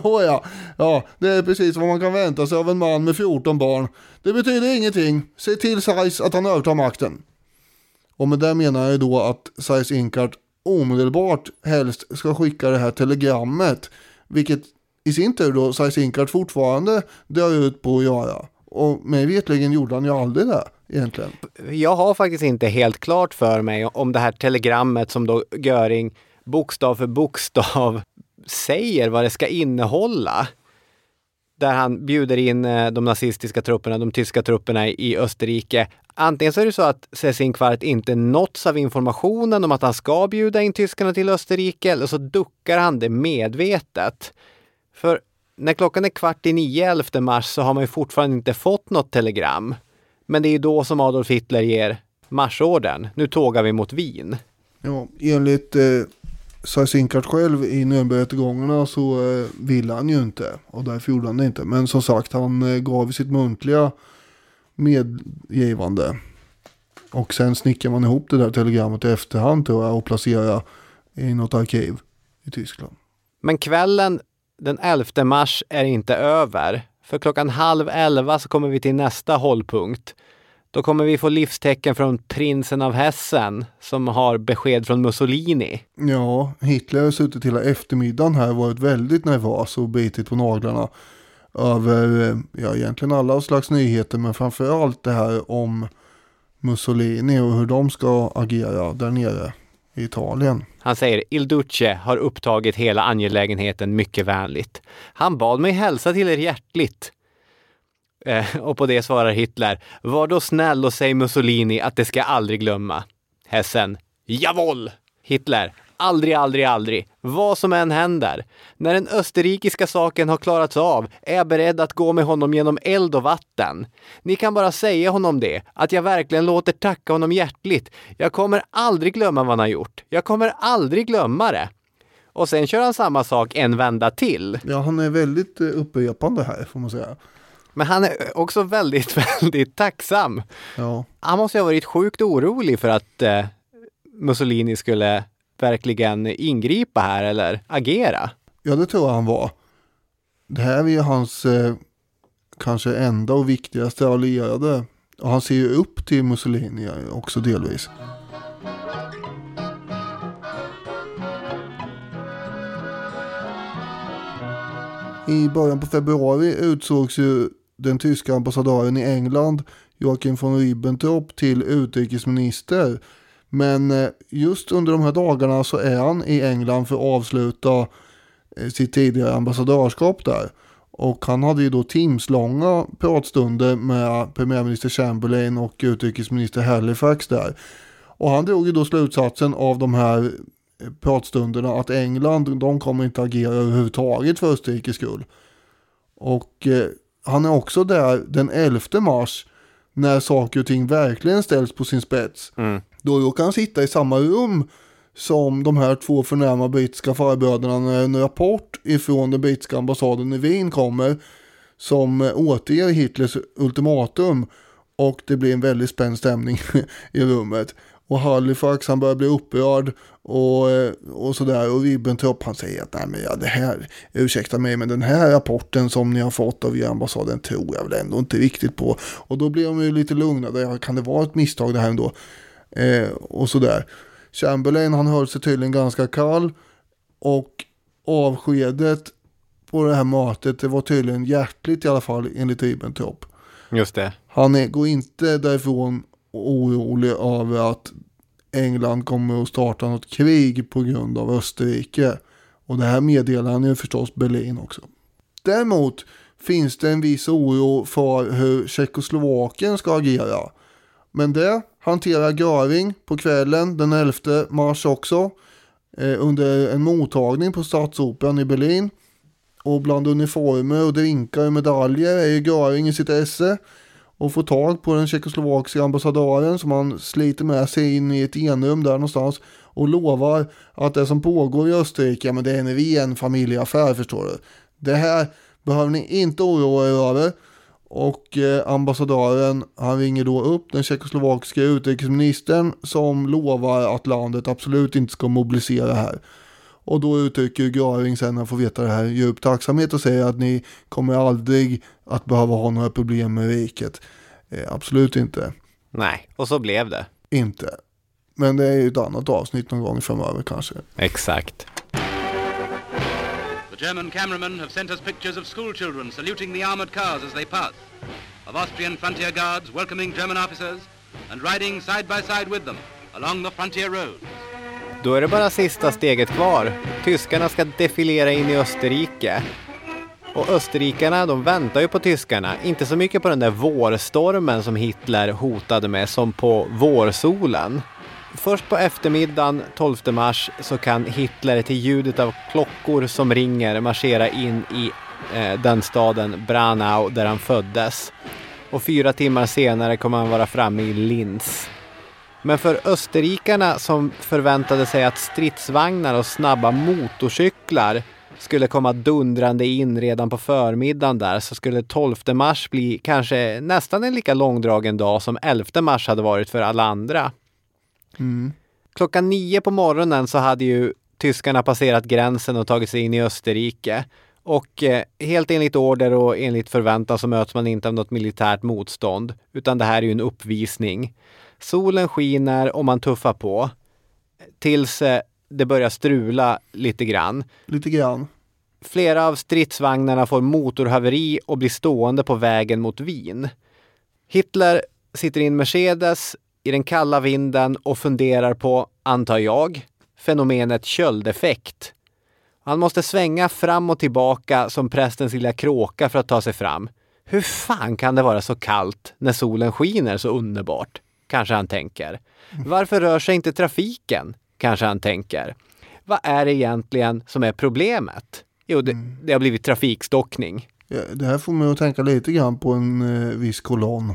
ja, det är precis vad man kan vänta sig av en man med 14 barn. Det betyder ingenting. Se till Seyss att han övertar makten. Och med det menar jag då att Seyss-Inquart omedelbart helst ska skicka det här telegrammet, vilket i sin tur då Seyss-Inquart fortfarande drar ut på att göra. Och med vetligen gjorde han ju aldrig det egentligen. Jag har faktiskt inte helt klart för mig om det här telegrammet som då Göring bokstav för bokstav säger vad det ska innehålla. där han bjuder in de nazistiska trupperna, de tyska trupperna i Österrike. Antingen så är det så att Seyss-Inquart inte nåtts av informationen om att han ska bjuda in tyskarna till Österrike, eller så duckar han det medvetet. För när klockan är 8:45 11 mars så har man ju fortfarande inte fått något telegram. Men det är ju då som Adolf Hitler ger marschorden. Nu tågar vi mot Wien. Ja, enligt Seyss-Inquart själv i Nürnbergrättegångarna så ville han ju inte. Och därför gjorde han det inte. Men som sagt, han gav sitt muntliga medgivande. Och sen snickar man ihop det där telegrammet i efterhand tror jag och placerar i något arkiv i Tyskland. Men kvällen den 11 mars är inte över. För 10:30 så kommer vi till nästa hållpunkt. Då kommer vi få livstecken från prinsen av Hessen som har besked från Mussolini. Ja, Hitler har suttit hela eftermiddagen här, varit väldigt nervös och bitit på naglarna över egentligen alla slags nyheter, men framförallt det här om Mussolini och hur de ska agera där nere i Italien. Han säger, Il Duce har upptagit hela angelägenheten mycket vänligt. Han bad mig hälsa till er hjärtligt. Och på det svarar Hitler, var då snäll och säg Mussolini att det ska aldrig glömma. Hessen, jawohl! Hitler, aldrig, aldrig, aldrig. Vad som än händer. När den österrikiska saken har klarats av är jag beredd att gå med honom genom eld och vatten. Ni kan bara säga honom det, att jag verkligen låter tacka honom hjärtligt. Jag kommer aldrig glömma vad han har gjort. Jag kommer aldrig glömma det. Och sen kör han samma sak en vända till. Ja, han är väldigt upprepande här får man säga. Men han är också väldigt, väldigt tacksam. Ja. Han måste ha varit sjukt orolig för att Mussolini skulle verkligen ingripa här eller agera. Ja, det tror jag han var. Det här är ju hans kanske enda och viktigaste allierade. Och han ser ju upp till Mussolini också delvis. I början på februari utsågs ju den tyska ambassadören i England, Joachim von Ribbentrop, till utrikesminister. Men just under de här dagarna så är han i England för att avsluta sitt tidigare ambassadörskap där. Och han hade ju då timslånga pratstunder med premiärminister Chamberlain och utrikesminister Halifax där. Och han drog ju då slutsatsen av de här pratstunderna att England, de kommer inte agera överhuvudtaget för Österrikes skull. Och han är också där den 11 mars när saker och ting verkligen ställs på sin spets. Då kan han sitta i samma rum som de här två förnäma brittiska farbröderna när en rapport ifrån den brittiska ambassaden i Wien kommer som återger Hitlers ultimatum, och det blir en väldigt spänd stämning i rummet. Och Halifax, han börjar bli upprörd och sådär, och Ribbentrop han säger att nej, men det här, ursäkta mig, men den här rapporten som ni har fått av er ambassaden tror jag väl ändå inte riktigt på. Och då blir de ju lite lugnade, kan det vara ett misstag det här ändå? Och sådär. Chamberlain, han höll sig tydligen ganska kall, och avskedet på det här mötet, det var tydligen hjärtligt i alla fall enligt Ribbentrop. Just det. Han går inte därifrån orolig över att England kommer att starta något krig på grund av Österrike. Och det här meddelar han ju förstås Berlin också. Däremot finns det en viss oro för hur Tjeckoslovakien ska agera. Men det hanterar Göring på kvällen den 11 mars också. Under en mottagning på Stadsoperan i Berlin. Och bland uniformer och drinkar och medaljer är ju Göring i sitt esse. Och får tag på den tjeckoslovakiska ambassadören som han sliter med sig in i ett enrum där någonstans. Och lovar att det som pågår i Österrike, men det är en ren familjeaffär, förstår du. Det här behöver ni inte oroa er över. Och ambassadören, han ringer då upp den tjeckoslovakiska utrikesministern som lovar att landet absolut inte ska mobilisera här. Och då uttrycker Göring sen när han får veta det här djup tacksamhet och säger att ni kommer aldrig att behöva ha några problem med riket. Absolut inte. Nej, och så blev det. Inte. Men det är ju ett annat avsnitt någon gång framöver kanske. Exakt. The German cameramen have sent us pictures of school children saluting the armored cars as they pass, of Austrian frontier guards welcoming German officers and riding side by side with them along the frontier roads. Då är det bara sista steget kvar. Tyskarna ska defilera in i Österrike. Och österrikarna, de väntar ju på tyskarna. Inte så mycket på den där vårstormen som Hitler hotade med som på vårsolen. Först på eftermiddagen 12 mars så kan Hitler till ljudet av klockor som ringer marschera in i den staden Branau där han föddes. Och 4 timmar senare kommer han vara framme i Linz. Men för österrikarna som förväntade sig att stridsvagnar och snabba motorcyklar skulle komma dundrande in redan på förmiddagen där, så skulle 12 mars bli kanske nästan en lika långdragen dag som 11 mars hade varit för alla andra. Klockan 9 på morgonen så hade ju tyskarna passerat gränsen och tagit sig in i Österrike. Och helt enligt order och enligt förväntan så möts man inte av något militärt motstånd, utan det här är ju en uppvisning. Solen skiner och man tuffar på tills det börjar strula lite grann. Flera av stridsvagnarna får motorhaveri och blir stående på vägen mot Wien. Hitler sitter i en Mercedes i den kalla vinden och funderar på, antar jag, fenomenet köldeffekt. Han måste svänga fram och tillbaka som prästens lilla kråka för att ta sig fram. Hur fan kan det vara så kallt när solen skiner så underbart? Kanske han tänker. Varför rör sig inte trafiken? Kanske han tänker. Vad är det egentligen som är problemet? Jo, det har blivit trafikstockning. Ja, det här får mig att tänka lite grann på en viss kolonn.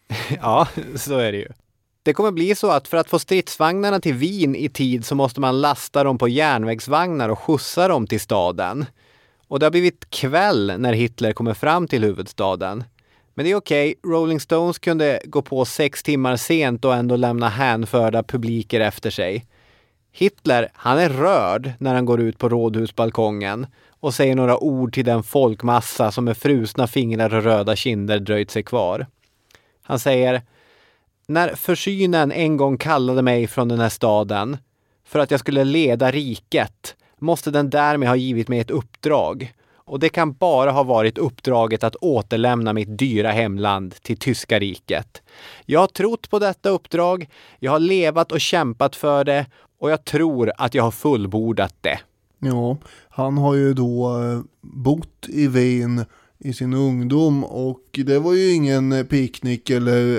Ja, så är det ju. Det kommer bli så att för att få stridsvagnarna till Wien i tid så måste man lasta dem på järnvägsvagnar och skjutsa dem till staden. Och det har blivit kväll när Hitler kommer fram till huvudstaden. Men det är okej. Rolling Stones kunde gå på 6 timmar sent och ändå lämna hänförda publiker efter sig. Hitler, han är rörd när han går ut på rådhusbalkongen och säger några ord till den folkmassa som med frusna fingrar och röda kinder dröjt sig kvar. Han säger: när försynen en gång kallade mig från den här staden för att jag skulle leda riket måste den därmed ha givit mig ett uppdrag. Och det kan bara ha varit uppdraget att återlämna mitt dyra hemland till tyska riket. Jag har trott på detta uppdrag, jag har levat och kämpat för det och jag tror att jag har fullbordat det. Ja, han har ju då bott i Wien i sin ungdom och det var ju ingen picknick eller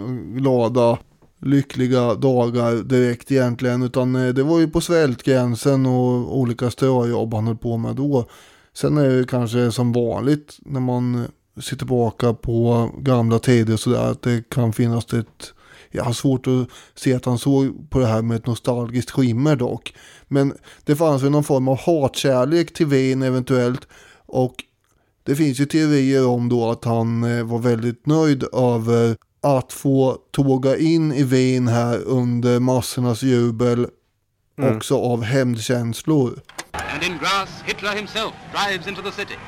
glada, lyckliga dagar direkt egentligen, utan det var ju på svältgränsen och olika ströjobb han höll på med då. Sen är det kanske som vanligt när man sitter tillbaka på gamla tider så där att det kan finnas ett... Jag har svårt att se att han såg på det här med ett nostalgiskt skimmer dock. Men det fanns ju någon form av hatkärlek till Wien eventuellt. Och det finns ju teorier om då att han var väldigt nöjd över att få tåga in i Wien här under massornas jubel. Också av hämndkänslor. And in Graz, Hitler himself drives into the city.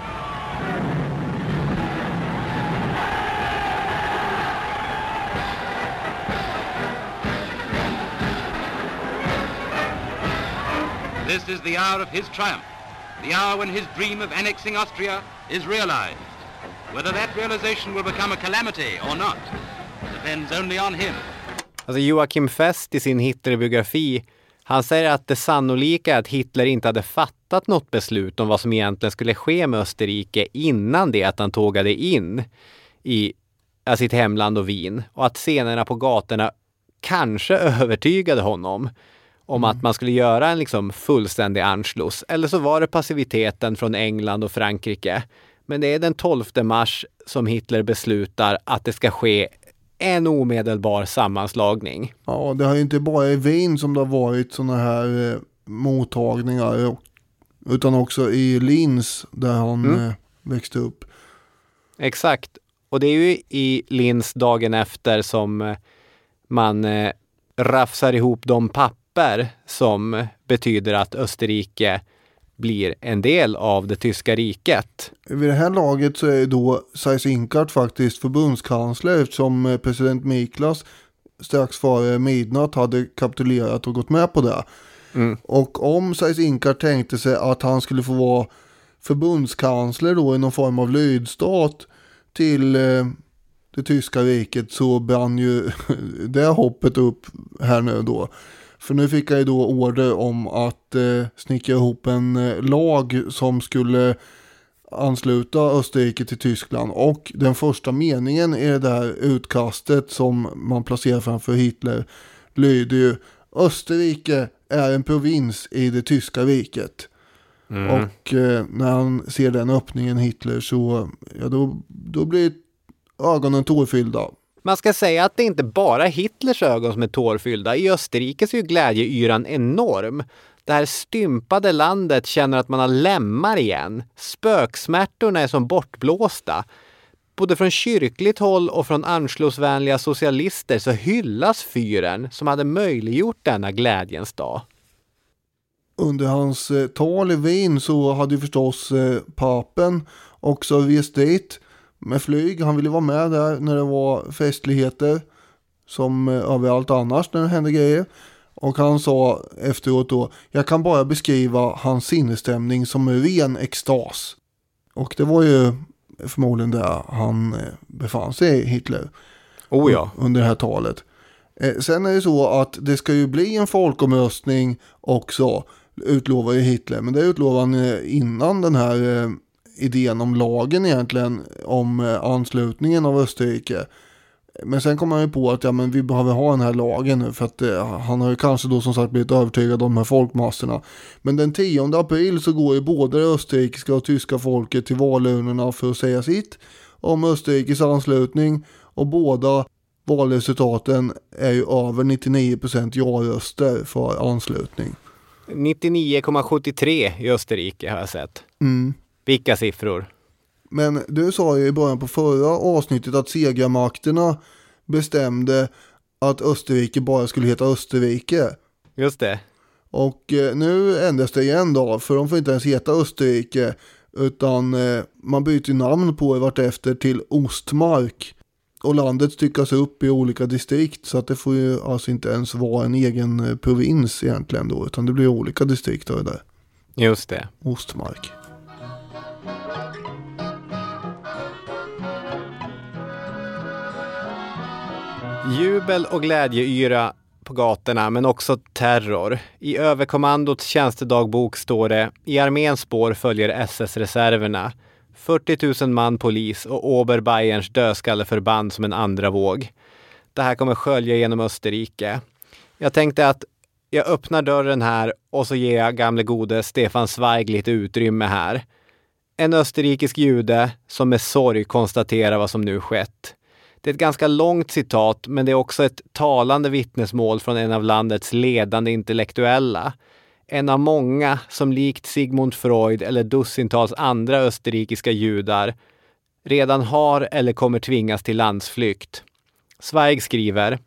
This is the hour of his triumph, the hour when his dream of annexing Austria is realized. Whether that realization will become a calamity or not depends only on him. Alltså Joachim Fest i sin Hitlerbiografi, han säger att det sannolika är att Hitler inte hade fattat något beslut om vad som egentligen skulle ske med Österrike innan det att han tågade in i sitt hemland och Wien. Och att scenerna på gatorna kanske övertygade honom om att man skulle göra en liksom fullständig Anschluss. Eller så var det passiviteten från England och Frankrike. Men det är den 12 mars som Hitler beslutar att det ska ske en omedelbar sammanslagning. Ja, det har ju inte bara i Wien som det har varit sådana här mottagningar utan också i Linz där han växte upp. Exakt. Och det är ju i Linz dagen efter som man rafsar ihop de papper som betyder att Österrike blir en del av det tyska riket. Vid det här laget så är då Seyss-Inquart faktiskt förbundskansler eftersom president Miklas strax före midnatt hade kapitulerat och gått med på det. Och om Seyss-Inquart tänkte sig att han skulle få vara förbundskansler då i någon form av lydstat till det tyska riket så brann ju det hoppet upp här nu då. För nu fick jag ju då order om att snickra ihop en lag som skulle ansluta Österrike till Tyskland. Och den första meningen i det där utkastet som man placerar framför Hitler lyder ju: Österrike är en provins i det tyska riket. Och när han ser den öppningen, Hitler, så ja, då blir ögonen tårfyllda. Man ska säga att det inte bara är Hitlers ögon som är tårfyllda. I Österrike så är ju glädjeyran enorm. Det här stympade landet känner att man har lemmar igen. Spöksmärtorna är som bortblåsta. Både från kyrkligt håll och från Anschlussvänliga socialister så hyllas fyren som hade möjliggjort denna glädjens dag. Under hans tal i Wien så hade ju förstås papen också rest dit med flyg. Han ville vara med där när det var festligheter som överallt annars när det hände grejer. Och han sa efteråt då: jag kan bara beskriva hans sinnesstämning som ren extas. Och det var ju förmodligen där han befann sig, Hitler. Oh ja. Under det här talet. Sen är det så att det ska ju bli en folkomröstning också, utlovar ju Hitler. Men det utlovar han innan den här idén om lagen egentligen, om anslutningen av Österrike. Men sen kommer han ju på att ja, men vi behöver ha den här lagen nu, för att han har ju kanske då som sagt blivit övertygad om de här folkmassorna. Men den 10 april så går ju både det österrikiska och tyska folket till valurnorna för att säga sitt om Österrikes anslutning, och båda valresultaten är ju över 99% ja-röster för anslutning. 99,73 i Österrike har jag sett. Vilka siffror? Men du sa ju i början på förra avsnittet att segermakterna bestämde att Österrike bara skulle heta Österrike. Just det. Och nu ändras det igen då, för de får inte ens heta Österrike, utan man byter namn på det vartefter till Ostmark. Och landet styckas upp i olika distrikt, så att det får ju alltså inte ens vara en egen provins egentligen då, utan det blir olika distrikt av det där. Just det. Ostmark. Jubel och glädjeyra på gatorna, men också terror. I överkommandots tjänstedagbok står det: i arméns spår följer SS-reserverna. 40 000 man polis och Oberbayerns dödskalleförband som en andra våg. Det här kommer skölja genom Österrike. Jag tänkte att jag öppnar dörren här och så ger jag gamle gode Stefan Zweig lite utrymme här. En österrikisk jude som med sorg konstaterar vad som nu skett. Det är ett ganska långt citat, men det är också ett talande vittnesmål från en av landets ledande intellektuella. En av många som likt Sigmund Freud eller dussintals andra österrikiska judar redan har eller kommer tvingas till landsflykt. Zweig skriver: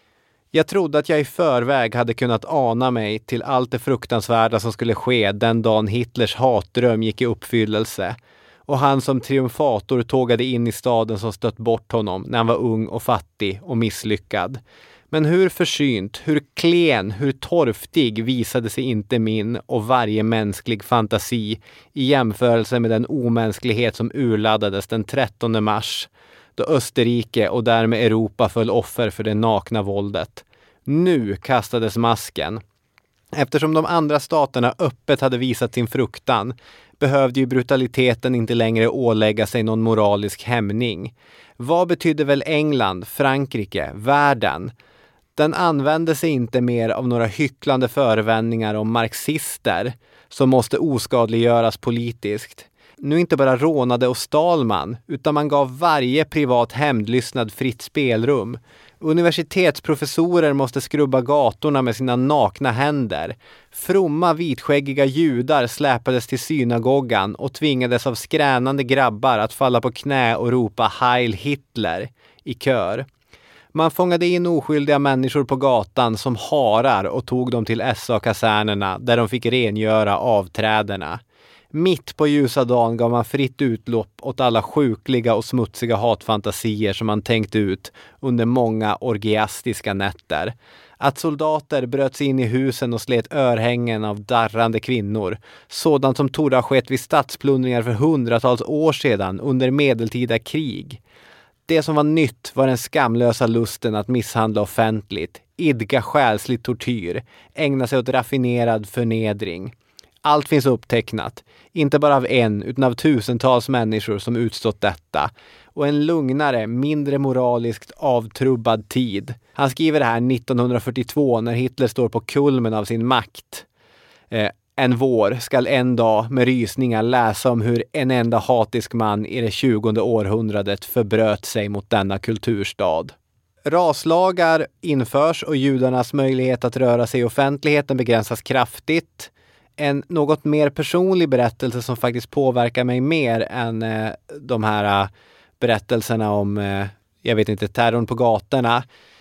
jag trodde att jag i förväg hade kunnat ana mig till allt det fruktansvärda som skulle ske den dagen Hitlers hatdröm gick i uppfyllelse. Och han som triumfator tågade in i staden som stött bort honom när han var ung och fattig och misslyckad. Men hur försynt, hur klen, hur torftig visade sig inte min och varje mänsklig fantasi i jämförelse med den omänsklighet som urladdades den 13 mars, då Österrike och därmed Europa föll offer för det nakna våldet. Nu kastades masken. Eftersom de andra staterna öppet hade visat sin fruktan behövde ju brutaliteten inte längre ålägga sig någon moralisk hämning. Vad betydde väl England, Frankrike, världen? Den använde sig inte mer av några hycklande förevändningar om marxister som måste oskadliggöras politiskt. Nu inte bara rånade och stal man, utan man gav varje privat hämndlystnad fritt spelrum. Universitetsprofessorer måste skrubba gatorna med sina nakna händer. Fromma vitskäggiga judar släpades till synagogan och tvingades av skränande grabbar att falla på knä och ropa Heil Hitler i kör. Man fångade in oskyldiga människor på gatan som harar och tog dem till SA-kasernerna där de fick rengöra avträderna. Mitt på ljusa dagen gav man fritt utlopp åt alla sjukliga och smutsiga hatfantasier som man tänkt ut under många orgiastiska nätter. Att soldater bröt sig in i husen och slet örhängen av darrande kvinnor, sådant som torde ha skett vid stadsplundringar för hundratals år sedan under medeltida krig. Det som var nytt var den skamlösa lusten att misshandla offentligt, idga själslig tortyr, ägna sig åt raffinerad förnedring. Allt finns upptecknat. Inte bara av en, utan av tusentals människor som utstått detta. Och en lugnare, mindre moraliskt avtrubbad tid. Han skriver det här 1942 när Hitler står på kulmen av sin makt. En vår skall en dag med rysningar läsa om hur en enda hatisk man i det 20:e århundradet förbröt sig mot denna kulturstad. Raslagar införs och judarnas möjlighet att röra sig i offentligheten begränsas kraftigt. En något mer personlig berättelse som faktiskt påverkar mig mer än de här berättelserna om, jag vet inte, terrorn på gatorna,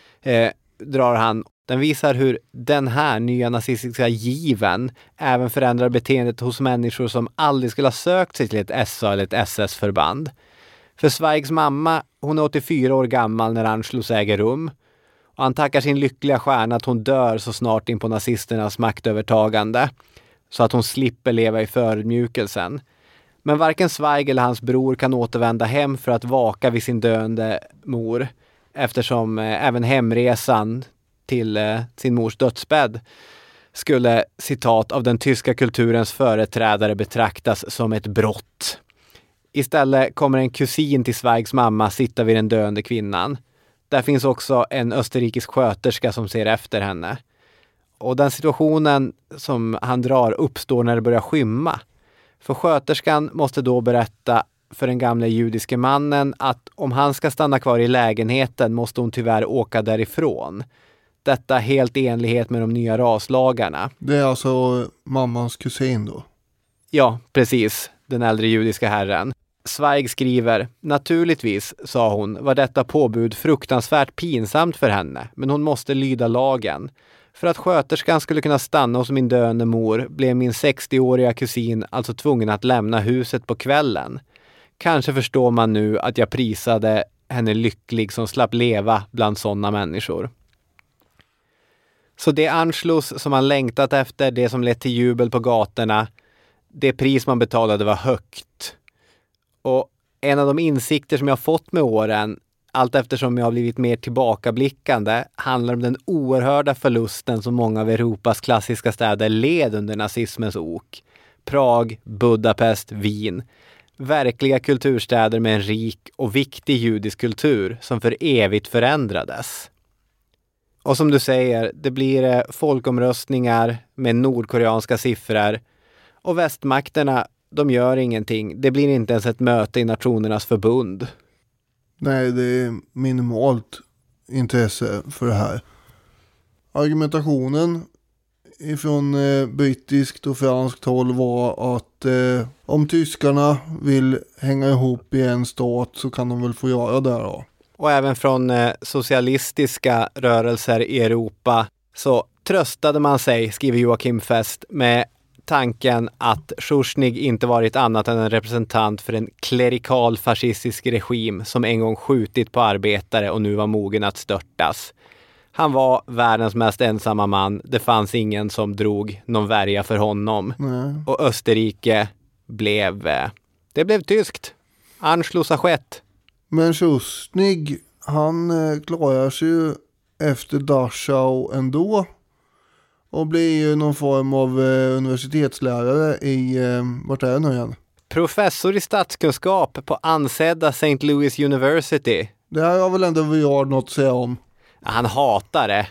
drar han. Den visar hur den här nya nazistiska given även förändrar beteendet hos människor som aldrig skulle ha sökt sig till ett SA eller ett SS-förband. För Zweigs mamma, hon är 84 år gammal när Anschluss äger rum. Och han tackar sin lyckliga stjärna att hon dör så snart in på nazisternas maktövertagande. Så att hon slipper leva i förödmjukelsen. Men varken Zweig eller hans bror kan återvända hem för att vaka vid sin döende mor. Eftersom även hemresan till sin mors dödsbädd skulle, citat, av den tyska kulturens företrädare betraktas som ett brott. Istället kommer en kusin till Zweigs mamma sitta vid den döende kvinnan. Där finns också en österrikisk sköterska som ser efter henne. Och den situationen som han drar uppstår när det börjar skymma. För sköterskan måste då berätta för den gamla judiske mannen att om han ska stanna kvar i lägenheten måste hon tyvärr åka därifrån. Detta helt i enlighet med de nya raslagarna. Det är alltså mammans kusin då? Ja, precis. Den äldre judiska herren. Zweig skriver, naturligtvis, sa hon, var detta påbud fruktansvärt pinsamt för henne, men hon måste lyda lagen. För att sköterskan skulle kunna stanna hos min döende mor blev min 60-åriga kusin alltså tvungen att lämna huset på kvällen. Kanske förstår man nu att jag prisade henne lycklig som slapp leva bland sådana människor. Så det Anschluss som man längtat efter, det som lett till jubel på gatorna, det pris man betalade var högt. Och en av de insikter som jag har fått med åren, allt eftersom jag har blivit mer tillbakablickande, handlar om den oerhörda förlusten som många av Europas klassiska städer led under nazismens ok. Prag, Budapest, Wien. Verkliga kulturstäder med en rik och viktig judisk kultur som för evigt förändrades. Och som du säger, det blir folkomröstningar med nordkoreanska siffror. Och västmakterna, de gör ingenting. Det blir inte ens ett möte i Nationernas förbund. Nej, det är minimalt intresse för det här. Argumentationen ifrån brittiskt och franskt håll var att om tyskarna vill hänga ihop i en stat så kan de väl få göra det då. Och även från socialistiska rörelser i Europa så tröstade man sig, skriver Joachim Fest, med tanken att Schuschnigg inte varit annat än en representant för en klerikal fascistisk regim som en gång skjutit på arbetare och nu var mogen att störtas. Han var världens mest ensamma man. Det fanns ingen som drog någon värja för honom. Nej. Och Österrike blev tyskt. Anschluss har skett. Men Schuschnigg, han klarar sig ju efter Dachau ändå. Och blir ju någon form av universitetslärare i, vart är det nu igen? Professor i statskunskap på ansedda St. Louis University. Det här har väl ändå Villard något att säga om. Han hatar det.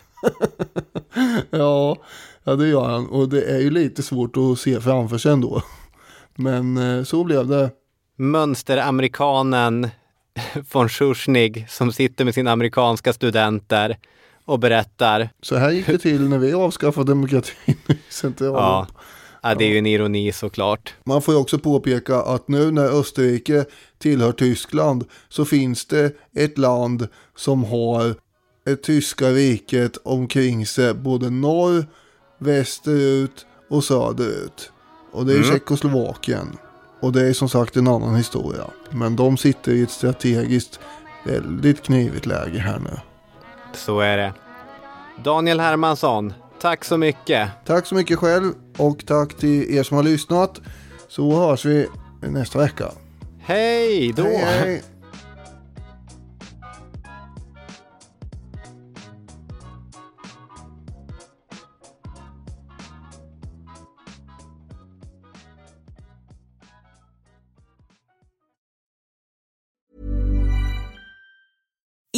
Ja, det gör han. Och det är ju lite svårt att se framför sig ändå. Men så blev det. Mönsteramerikanen von Schuschnigg som sitter med sina amerikanska studenter och berättar. Så här gick det till när vi avskaffade demokratin i Centralen. Ja, det är ju en ironi såklart. Man får ju också påpeka att nu när Österrike tillhör Tyskland så finns det ett land som har ett tyska riket omkring sig både norr, västerut och söderut. Och det är Tjeckoslovakien. Och det är som sagt en annan historia. Men de sitter i ett strategiskt väldigt knivigt läge här nu. Så är det. Daniel Hermansson, tack så mycket. Tack så mycket själv och tack till er som har lyssnat. Så hörs vi nästa vecka. Hej då! Hej, hej.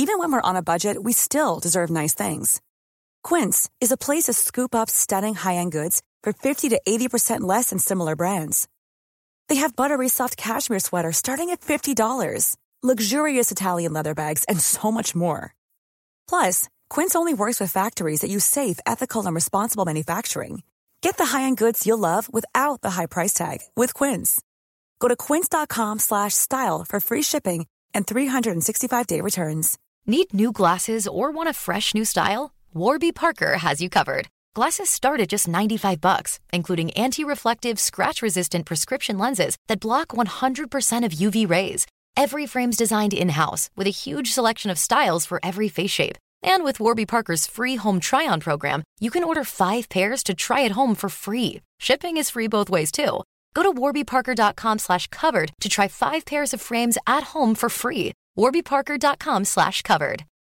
Even when we're on a budget, we still deserve nice things. Quince is a place to scoop up stunning high-end goods for 50 to 80% less than similar brands. They have buttery soft cashmere sweaters starting at $50, luxurious Italian leather bags, and so much more. Plus, Quince only works with factories that use safe, ethical, and responsible manufacturing. Get the high-end goods you'll love without the high price tag with Quince. Go to quince.com/style for free shipping and 365-day returns. Need new glasses or want a fresh new style? Warby Parker has you covered. Glasses start at just $95, including anti-reflective, scratch-resistant prescription lenses that block 100% of UV rays. Every frame's designed in-house with a huge selection of styles for every face shape. And with Warby Parker's free home try-on program, you can order 5 pairs to try at home for free. Shipping is free both ways, too. Go to warbyparker.com/covered to try 5 pairs of frames at home for free. warbyparker.com/covered.